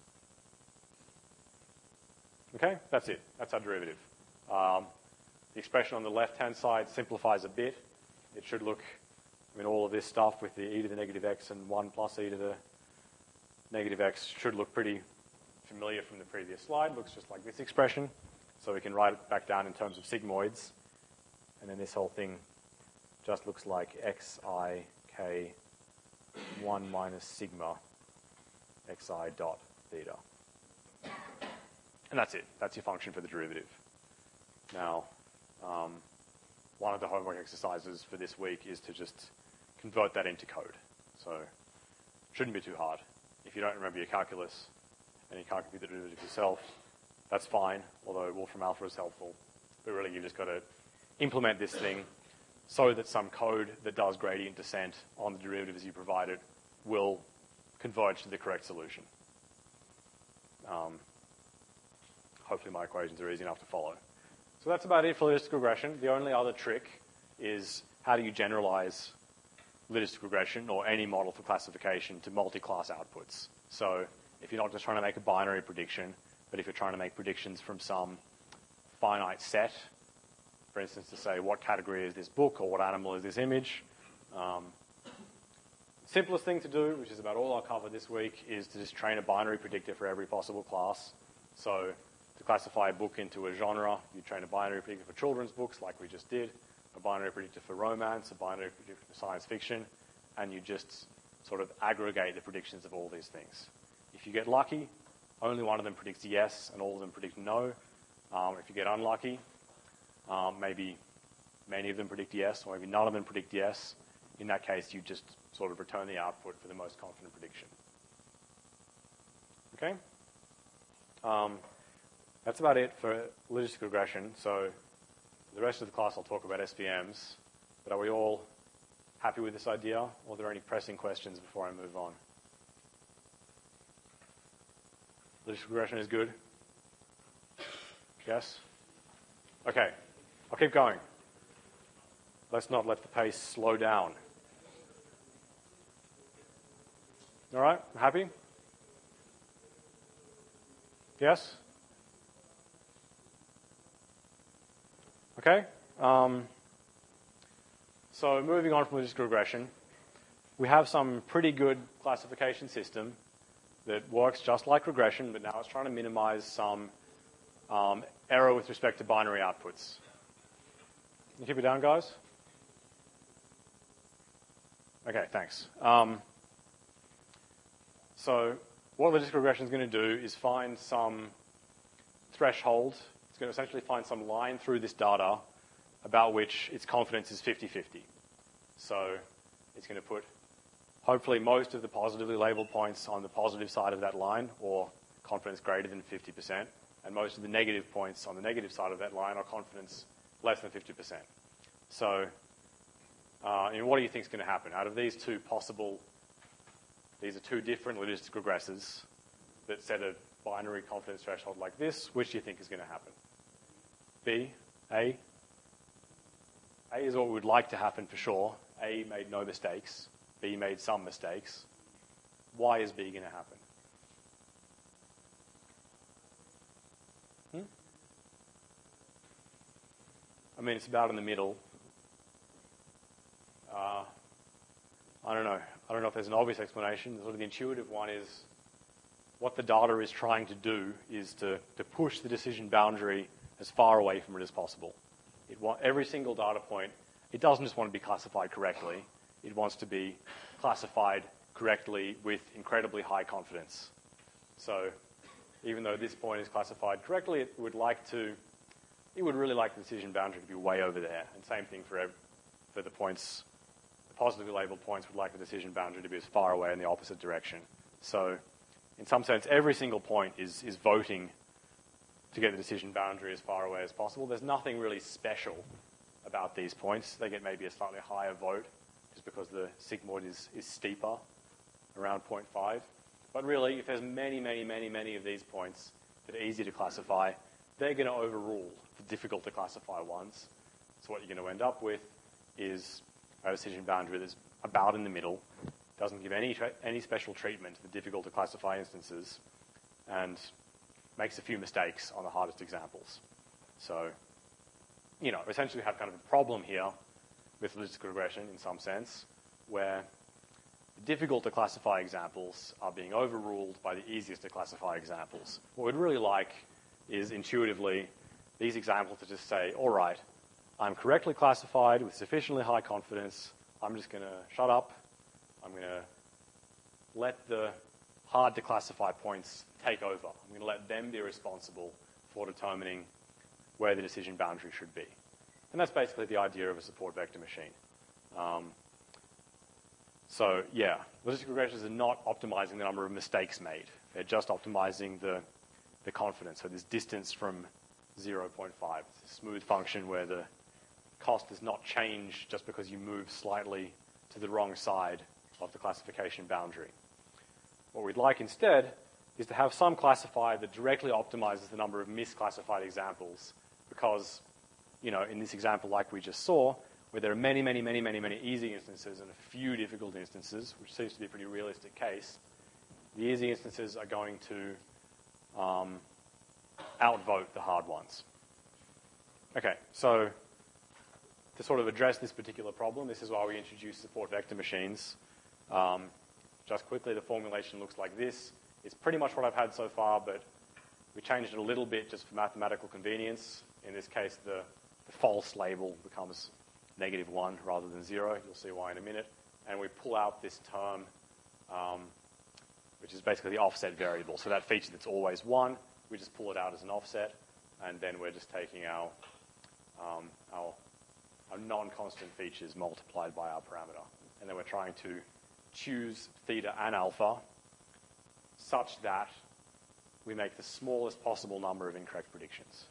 Speaker 2: Okay, that's it. That's our derivative. The expression on the left-hand side simplifies a bit. It should look, all of this stuff with the e to the negative x and 1 plus e to the negative x should look pretty familiar from the previous slide. Looks just like this expression. So we can write it back down in terms of sigmoids. And then this whole thing just looks like xik 1 minus sigma xi dot theta. And that's it. That's your function for the derivative. Now, one of the homework exercises for this week is to just convert that into code. So it shouldn't be too hard. If you don't remember your calculus and you can't compute the derivative yourself, that's fine, although Wolfram Alpha is helpful. But really, you've just got to implement this thing so that some code that does gradient descent on the derivative as you provide it will converge to the correct solution. Hopefully my equations are easy enough to follow. So that's about it for logistic regression. The only other trick is how do you generalize logistic regression or any model for classification to multi-class outputs. So if you're not just trying to make a binary prediction, but if you're trying to make predictions from some finite set, for instance, to say what category is this book or what animal is this image. Simplest thing to do, which is about all I'll cover this week, is to just train a binary predictor for every possible class. So to classify a book into a genre, you train a binary predictor for children's books, like we just did, a binary predictor for romance, a binary predictor for science fiction, and you just sort of aggregate the predictions of all these things. If you get lucky, only one of them predicts yes and all of them predict no. If you get unlucky, maybe many of them predict yes, or maybe none of them predict yes. In that case, you just sort of return the output for the most confident prediction. Okay? That's about it for logistic regression. So the rest of the class I'll talk about SVMs. But are we all happy with this idea? Or are there any pressing questions before I move on? Logistic regression is good? Yes? Okay. I'll keep going. Let's not let the pace slow down. All right? Happy? Yes? Okay. So moving on from logistic regression, we have some pretty good classification system that works just like regression, but now it's trying to minimize some error with respect to binary outputs. Can you keep it down, guys? Okay, thanks. So what logistic regression is going to do is find some threshold. It's going to essentially find some line through this data about which its confidence is 50-50. So it's going to put hopefully most of the positively labeled points on the positive side of that line, or confidence greater than 50%, and most of the negative points on the negative side of that line are confidence less than 50%. So what do you think is going to happen? Out of these two possible, these are two different logistic regressors that set a binary confidence threshold like this. Which do you think is going to happen? B? A? A is what we would like to happen for sure. A made no mistakes. B made some mistakes. Why is B going to happen? I mean, it's about in the middle. I don't know. I don't know if there's an obvious explanation. Sort of the intuitive one is what the data is trying to do is to push the decision boundary as far away from it as possible. Every single data point, it doesn't just want to be classified correctly. It wants to be classified correctly with incredibly high confidence. So even though this point is classified correctly, it would really like the decision boundary to be way over there. And same thing for the points. The positively labeled points would like the decision boundary to be as far away in the opposite direction. So in some sense, every single point is voting to get the decision boundary as far away as possible. There's nothing really special about these points. They get maybe a slightly higher vote just because the sigmoid is steeper, around 0.5. But really, if there's many of these points that are easy to classify, they're going to overrule the difficult to classify ones. So what you're going to end up with is a decision boundary that's about in the middle, doesn't give any special treatment to the difficult to classify instances, and makes a few mistakes on the hardest examples. So, essentially we have kind of a problem here with logistic regression in some sense, where the difficult to classify examples are being overruled by the easiest to classify examples. What we'd really like is intuitively these examples to just say, all right, I'm correctly classified with sufficiently high confidence. I'm just going to shut up. I'm going to let the hard to classify points take over. I'm going to let them be responsible for determining where the decision boundary should be. And that's basically the idea of a support vector machine. Logistic regressions are not optimizing the number of mistakes made. They're just optimizing the confidence. So this distance from 0.5. It's a smooth function where the cost does not change just because you move slightly to the wrong side of the classification boundary. What we'd like instead is to have some classifier that directly optimizes the number of misclassified examples because, in this example like we just saw, where there are many, many, many, many, many easy instances and a few difficult instances, which seems to be a pretty realistic case, the easy instances are going to outvote the hard ones. Okay, so to sort of address this particular problem, this is why we introduced support vector machines. Just quickly, the formulation looks like this. It's pretty much what I've had so far, but we changed it a little bit just for mathematical convenience. In this case, the false label becomes -1 rather than 0. You'll see why in a minute. And we pull out this term, which is basically the offset variable. So that feature that's always 1, we just pull it out as an offset, and then we're just taking our non-constant features multiplied by our parameter. And then we're trying to choose theta and alpha such that we make the smallest possible number of incorrect predictions.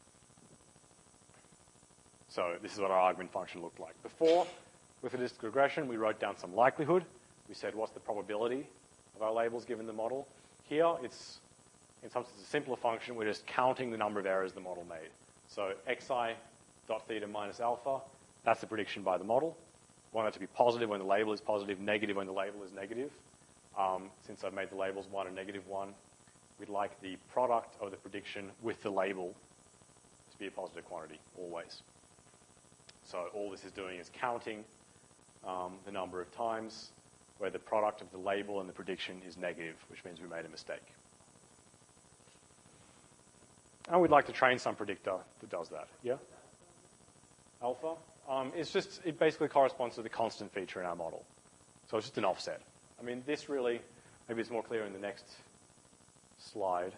Speaker 2: So this is what our argument function looked like. Before, with logistic regression, we wrote down some likelihood. We said, what's the probability of our labels given the model? Here, it's in some sense a simpler function. We're just counting the number of errors the model made. So xi dot theta minus alpha, that's the prediction by the model. We want it to be positive when the label is positive, negative when the label is negative. Since I've made the labels 1 and -1, we'd like the product of the prediction with the label to be a positive quantity, always. So all this is doing is counting the number of times where the product of the label and the prediction is negative, which means we made a mistake. And we'd like to train some predictor that does that. Yeah? Alpha? It basically corresponds to the constant feature in our model. So it's just an offset. I mean, this really, maybe it's more clear in the next slide.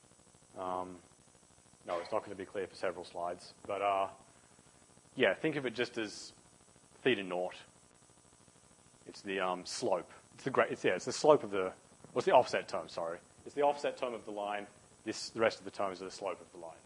Speaker 2: No, it's not going to be clear for several slides. But yeah, think of it just as theta naught. It's the slope. It's the slope of the, what's the offset term, sorry. It's the offset term of the line. The rest of the terms are the slope of the line.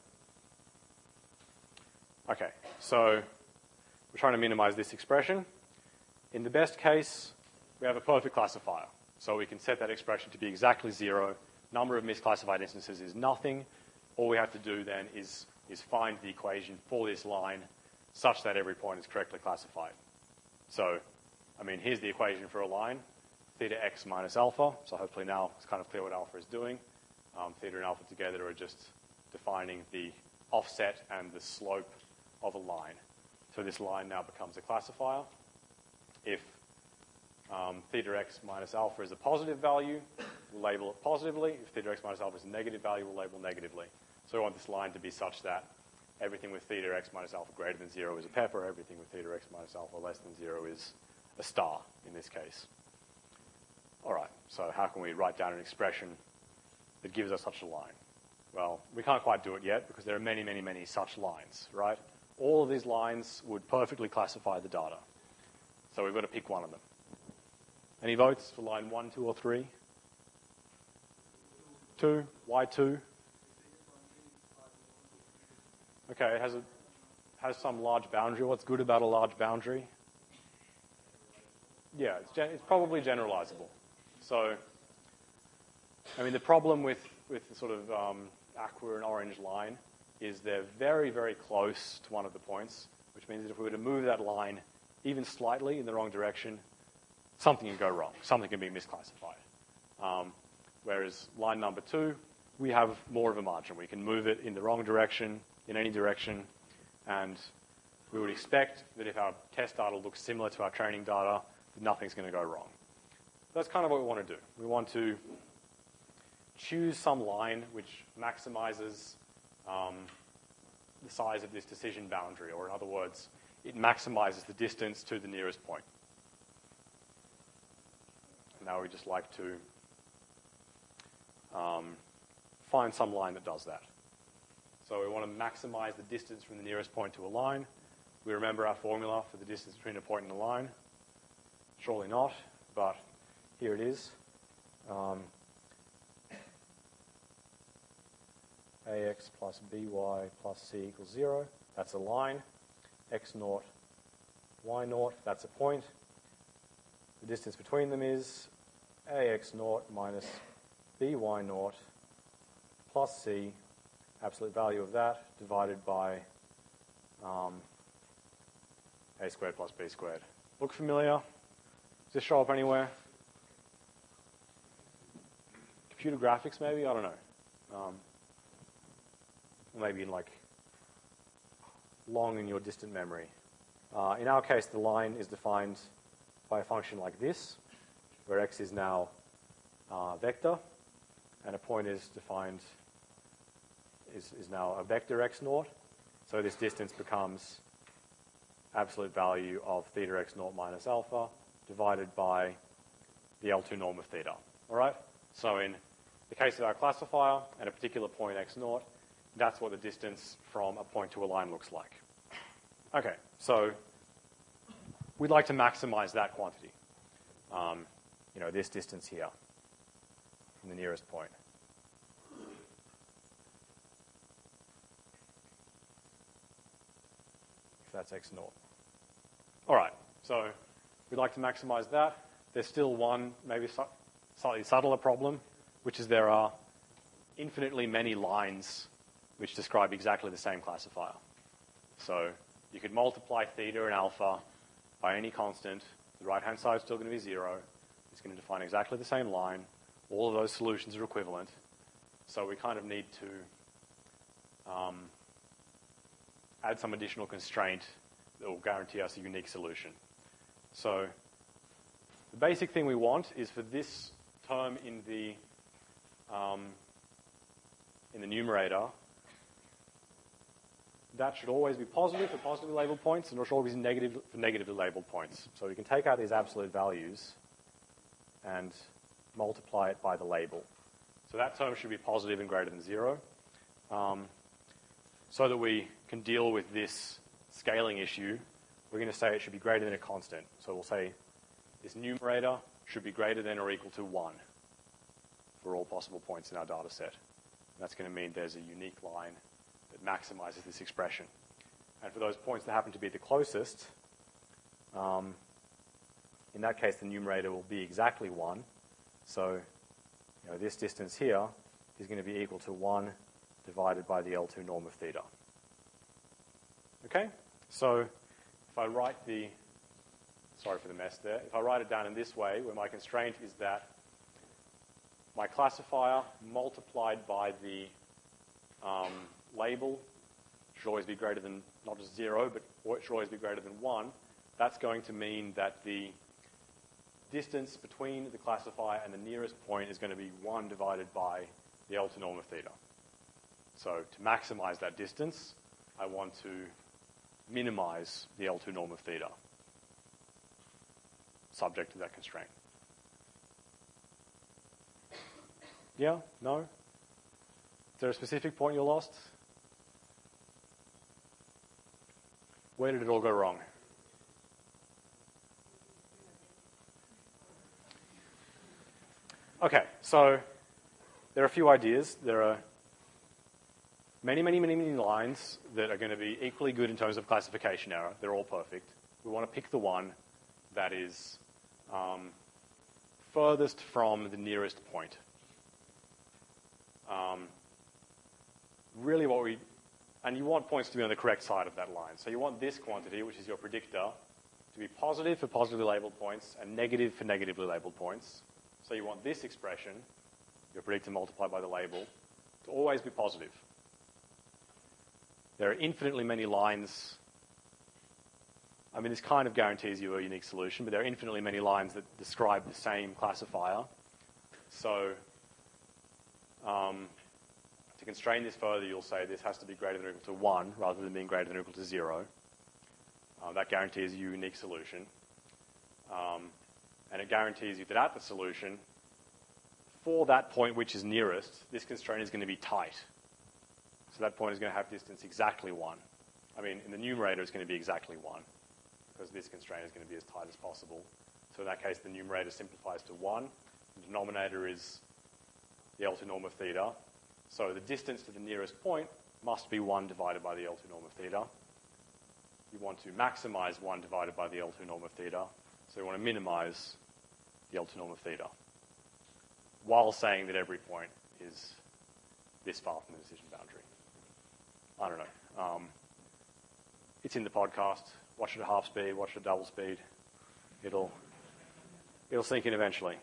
Speaker 2: Okay, so we're trying to minimize this expression. In the best case, we have a perfect classifier. So we can set that expression to be exactly 0. Number of misclassified instances is nothing. All we have to do then is find the equation for this line such that every point is correctly classified. So, I mean, here's the equation for a line, theta x minus alpha. So hopefully now it's kind of clear what alpha is doing. Theta and alpha together are just defining the offset and the slope of a line. So this line now becomes a classifier. If theta x minus alpha is a positive value, we'll label it positively. If theta x minus alpha is a negative value, we'll label negatively. So we want this line to be such that everything with theta x minus alpha greater than 0 is a pepper. Everything with theta x minus alpha less than 0 is a star in this case. All right, so how can we write down an expression that gives us such a line? Well, we can't quite do it yet because there are many, many, many such lines, right? All of these lines would perfectly classify the data. So we've got to pick one of them. Any votes for line 1, 2, or 3? 2. Why 2? Okay, it has some large boundary. What's good about a large boundary? Yeah, it's probably generalizable. So, I mean, the problem with the sort of aqua and orange line is they're very, very close to one of the points, which means that if we were to move that line even slightly in the wrong direction, something can go wrong. Something can be misclassified. Whereas line number 2, we have more of a margin. We can move it in the wrong direction, in any direction, and we would expect that if our test data looks similar to our training data, that nothing's going to go wrong. That's kind of what we want to do. We want to choose some line which maximizes the size of this decision boundary, or in other words, it maximizes the distance to the nearest point. Now we just like to find some line that does that. So we want to maximize the distance from the nearest point to a line. We remember our formula for the distance between a point and a line. Surely not, but here it is. AX plus BY plus C equals 0. That's a line. X naught, Y naught, that's a point. The distance between them is AX naught minus BY naught plus C, absolute value of that, divided by a squared plus b squared. Look familiar? Does this show up anywhere? Computer graphics, maybe? I don't know. Maybe in like long in your distant memory. In our case, the line is defined by a function like this, where x is now vector, and a point is defined is now a vector x naught. So this distance becomes absolute value of theta x naught minus alpha divided by the L2 norm of theta. All right? So in the case of our classifier at a particular point x naught, that's what the distance from a point to a line looks like. Okay, so we'd like to maximize that quantity. This distance here from the nearest point. So that's x naught. All right, so we'd like to maximize that. There's still one, maybe slightly subtler problem, which is there are infinitely many lines which describe exactly the same classifier. So you could multiply theta and alpha by any constant. The right-hand side is still going to be 0. It's going to define exactly the same line. All of those solutions are equivalent. So we kind of need to add some additional constraint that will guarantee us a unique solution. So the basic thing we want is for this term in the numerator, that should always be positive for positively labeled points, and it should always be negative for negatively labeled points. So we can take out these absolute values and multiply it by the label. So that term should be positive and greater than 0. So that we can deal with this scaling issue, we're going to say it should be greater than a constant. So we'll say this numerator should be greater than or equal to 1 for all possible points in our data set. That's going to mean there's a unique line that maximizes this expression. And for those points that happen to be the closest, in that case, the numerator will be exactly 1. So this distance here is going to be equal to 1 divided by the L2 norm of theta. Okay? So if I write sorry for the mess there. If I write it down in this way, where my constraint is that my classifier multiplied by the label should always be greater than, not just 0, but it should always be greater than 1, that's going to mean that the distance between the classifier and the nearest point is going to be 1 divided by the L2 norm of theta. So to maximize that distance, I want to minimize the L2 norm of theta, subject to that constraint. Yeah? No? Is there a specific point you lost? Where did it all go wrong? Okay, so there are a few ideas. There are many lines that are going to be equally good in terms of classification error. They're all perfect. We want to pick the one that is furthest from the nearest point. Really and you want points to be on the correct side of that line. So you want this quantity, which is your predictor, to be positive for positively labeled points and negative for negatively labeled points. So you want this expression, your predictor multiplied by the label, to always be positive. There are infinitely many lines. I mean, this kind of guarantees you a unique solution, but there are infinitely many lines that describe the same classifier. So to constrain this further, you'll say this has to be greater than or equal to 1 rather than being greater than or equal to 0. That guarantees you a unique solution. And it guarantees you that at the solution, for that point which is nearest, this constraint is going to be tight. So that point is going to have distance exactly 1. I mean, in the numerator, it's going to be exactly 1, because this constraint is going to be as tight as possible. So in that case, the numerator simplifies to 1. The denominator is the L2 norm of theta. So the distance to the nearest point must be 1 divided by the L2 norm of theta. You want to maximize 1 divided by the L2 norm of theta. So you want to minimize the L2 norm of theta, while saying that every point is this far from the decision boundary. I don't know. It's in the podcast. watch it at half speed, watch it at double speed. It'll sink in eventually.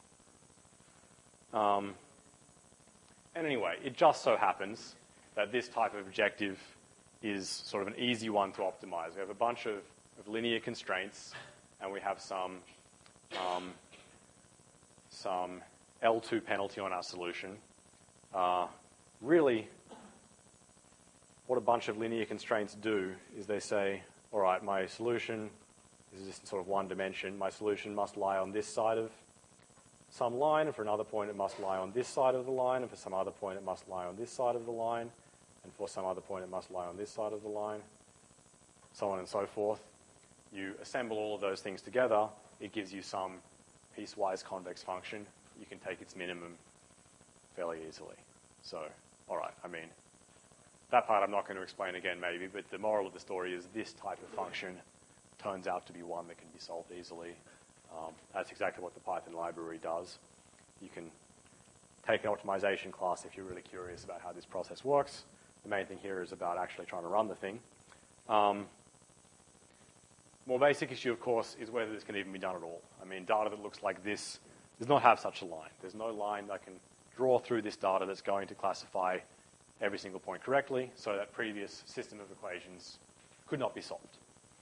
Speaker 2: And anyway, it just so happens that this type of objective is sort of an easy one to optimize. We have a bunch of linear constraints, and we have some L2 penalty on our solution. Really, what a bunch of linear constraints do is they say, all right, my solution is just sort of one dimension. My solution must lie on this side of some line, and for another point it must lie on this side of the line, and for some other point it must lie on this side of the line, and for some other point it must lie on this side of the line, so on and so forth. You assemble all of those things together, it gives you some piecewise convex function. You can take its minimum fairly easily. So, all right, I mean, that part I'm not going to explain again maybe, but the moral of the story is this type of function turns out to be one that can be solved easily. That's exactly what the Python library does. You can take an optimization class if you're really curious about how this process works. The main thing here is about actually trying to run the thing. More basic issue, of course, is whether this can even be done at all. I mean, data that looks like this does not have such a line. There's no line that can draw through this data that's going to classify every single point correctly, so that previous system of equations could not be solved.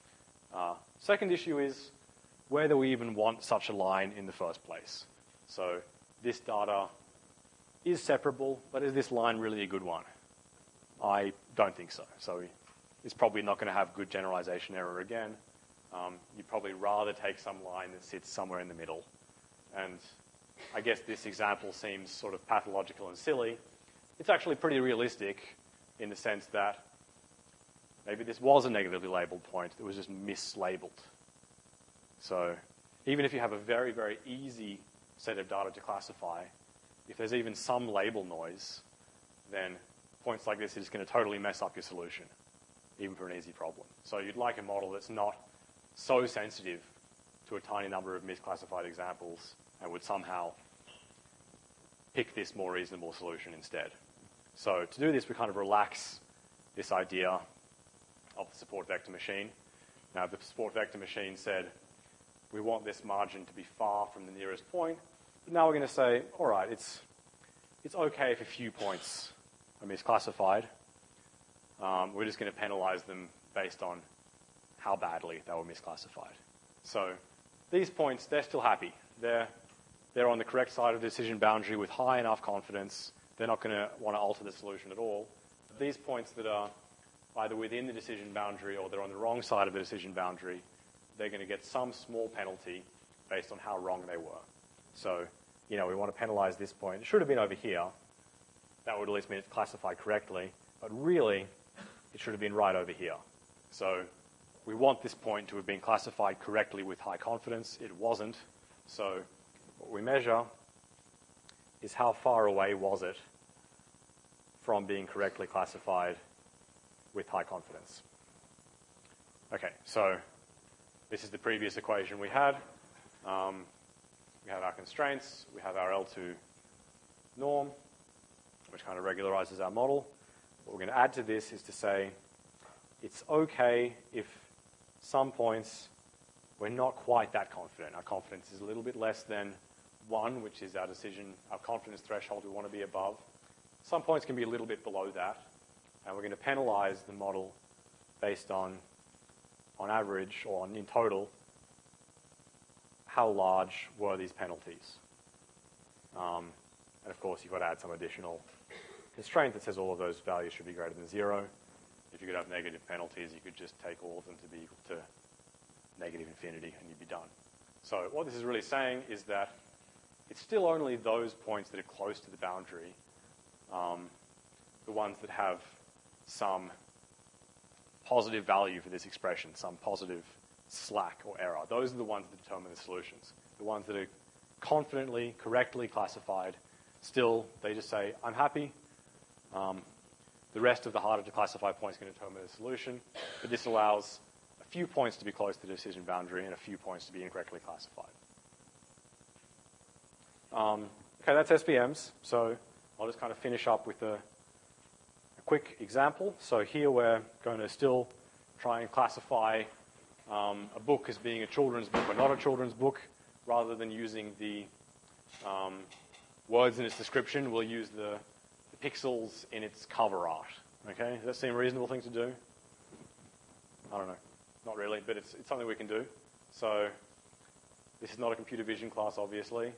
Speaker 2: Second issue is whether we even want such a line in the first place. So this data is separable, but is this line really a good one? I don't think so. So it's probably not going to have good generalization error again. You'd probably rather take some line that sits somewhere in the middle. And I guess this example seems sort of pathological and silly. It's actually pretty realistic in the sense that maybe this was a negatively labeled point that was just mislabeled. So even if you have a very, very easy set of data to classify, if there's even some label noise, then points like this are just going to totally mess up your solution, even for an easy problem. So you'd like a model that's not so sensitive to a tiny number of misclassified examples and would somehow pick this more reasonable solution instead. So to do this, we kind of relax this idea of the support vector machine. Now, the support vector machine said, we want this margin to be far from the nearest point. But now we're going to say, all right, it's okay if a few points are misclassified. We're just going to penalize them based on how badly they were misclassified. So these points, they're still happy. They're on the correct side of the decision boundary with high enough confidence. They're not going to want to alter the solution at all. But these points that are either within the decision boundary or they're on the wrong side of the decision boundary, they're going to get some small penalty based on how wrong they were. So, we want to penalize this point. It should have been over here. That would at least mean it's classified correctly. But really, it should have been right over here. So we want this point to have been classified correctly with high confidence. It wasn't. So what we measure is how far away was it from being correctly classified with high confidence. Okay, so this is the previous equation we had. We have our constraints. We have our L2 norm, which kind of regularizes our model. What we're going to add to this is to say it's okay if some points we're not quite that confident. Our confidence is a little bit less than 1, which is our confidence threshold we want to be above. Some points can be a little bit below that, and we're going to penalize the model based on average or in total, how large were these penalties. And of course, you've got to add some additional constraint that says all of those values should be greater than 0. If you could have negative penalties, you could just take all of them to be equal to negative infinity and you'd be done. So what this is really saying is that it's still only those points that are close to the boundary, the ones that have some positive value for this expression, some positive slack or error. Those are the ones that determine the solutions. The ones that are confidently, correctly classified, still, they just say, I'm happy. The rest of the harder to classify points can determine the solution, but this allows a few points to be close to the decision boundary and a few points to be incorrectly classified. Okay, that's SVMs. So I'll just kind of finish up with a quick example. So here we're going to still try and classify a book as being a children's book or not a children's book, rather than using the words in its description, we'll use the pixels in its cover art. Okay, does that seem a reasonable thing to do? I don't know. Not really, but it's something we can do. So this is not a computer vision class, obviously,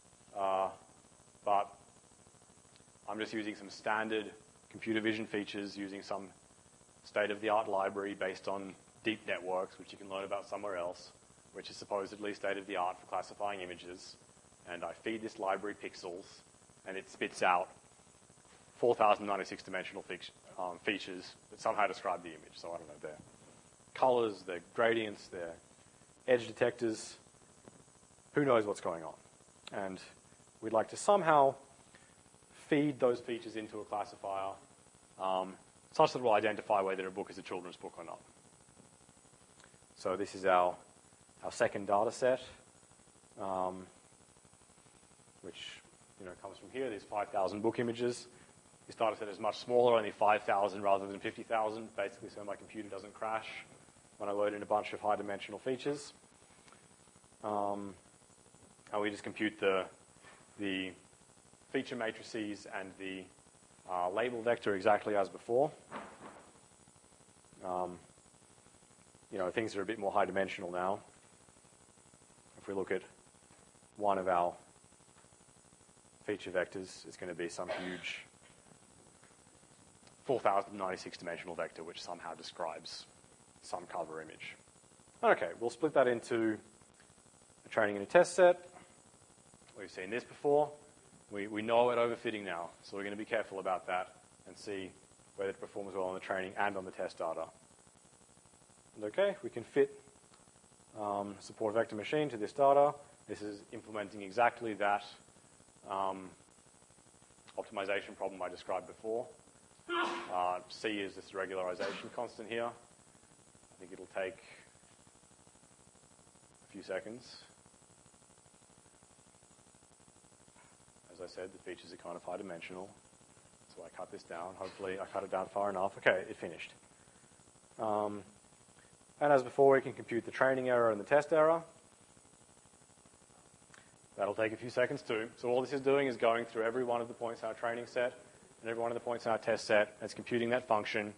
Speaker 2: but I'm just using some standard computer vision features using some state-of-the-art library based on deep networks, which you can learn about somewhere else, which is supposedly state-of-the-art for classifying images. And I feed this library pixels, and it spits out 4,096 dimensional features that somehow describe the image. So I don't know, they're colors, they're gradients, they're edge detectors. Who knows what's going on? And we'd like to somehow feed those features into a classifier such that we'll identify whether a book is a children's book or not. So this is our second data set, which comes from here. There's 5,000 book images. This data set is much smaller, only 5,000 rather than 50,000, basically so my computer doesn't crash when I load in a bunch of high-dimensional features. And we just compute the feature matrices and the label vector exactly as before. Things are a bit more high-dimensional now. If we look at one of our feature vectors, it's going to be some huge 4,096 dimensional vector, which somehow describes some cover image. Okay, we'll split that into a training and a test set. We've seen this before. We know it overfitting now, so we're going to be careful about that and see whether it performs well on the training and on the test data. And okay, we can fit support vector machine to this data. This is implementing exactly that optimization problem I described before. C is this regularization constant here. I think it'll take a few seconds. As I said, the features are kind of high-dimensional, so I cut this down. Hopefully I cut it down far enough. Okay, it finished. And as before, we can compute the training error and the test error. That'll take a few seconds too. So all this is doing is going through every one of the points in our training set and every one of the points in our test set. And it's computing that function,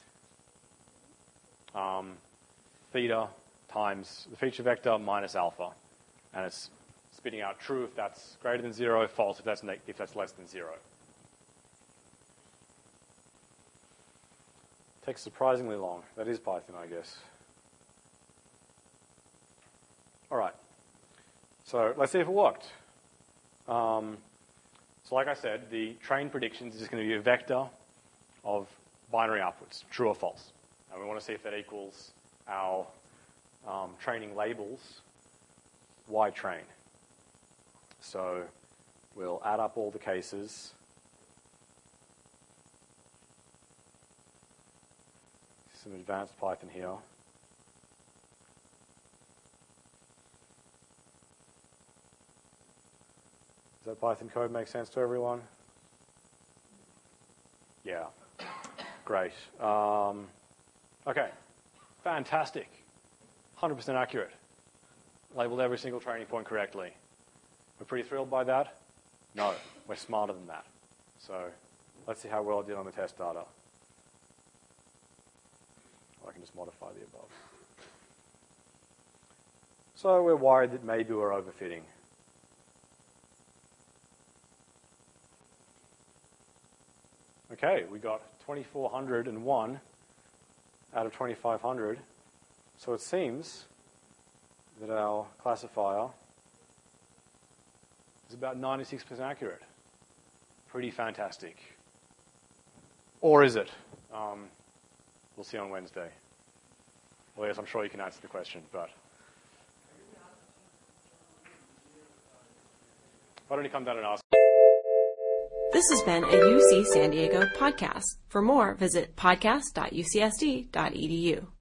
Speaker 2: theta times the feature vector minus alpha. And it's spitting out true if that's greater than 0, false if that's less than 0. Takes surprisingly long. That is Python, I guess. All right. So let's see if it worked. So like I said, the train predictions is just going to be a vector of binary outputs, true or false. And we want to see if that equals our training labels, ytrain. So we'll add up all the cases. Some advanced Python here. Does that Python code make sense to everyone? Yeah. Great. Okay. Fantastic. 100% accurate. Labeled every single training point correctly. We're pretty thrilled by that? No. We're smarter than that. So let's see how well it did on the test data. I can just modify the above. So we're worried that maybe we're overfitting. Okay, we got 2,401 out of 2,500. So it seems that our classifier is about 96% accurate. Pretty fantastic. Or is it? We'll see on Wednesday. Well, yes, I'm sure you can answer the question, but why don't you come down and ask?
Speaker 1: This has been a UC San Diego podcast. For more, visit podcast.ucsd.edu.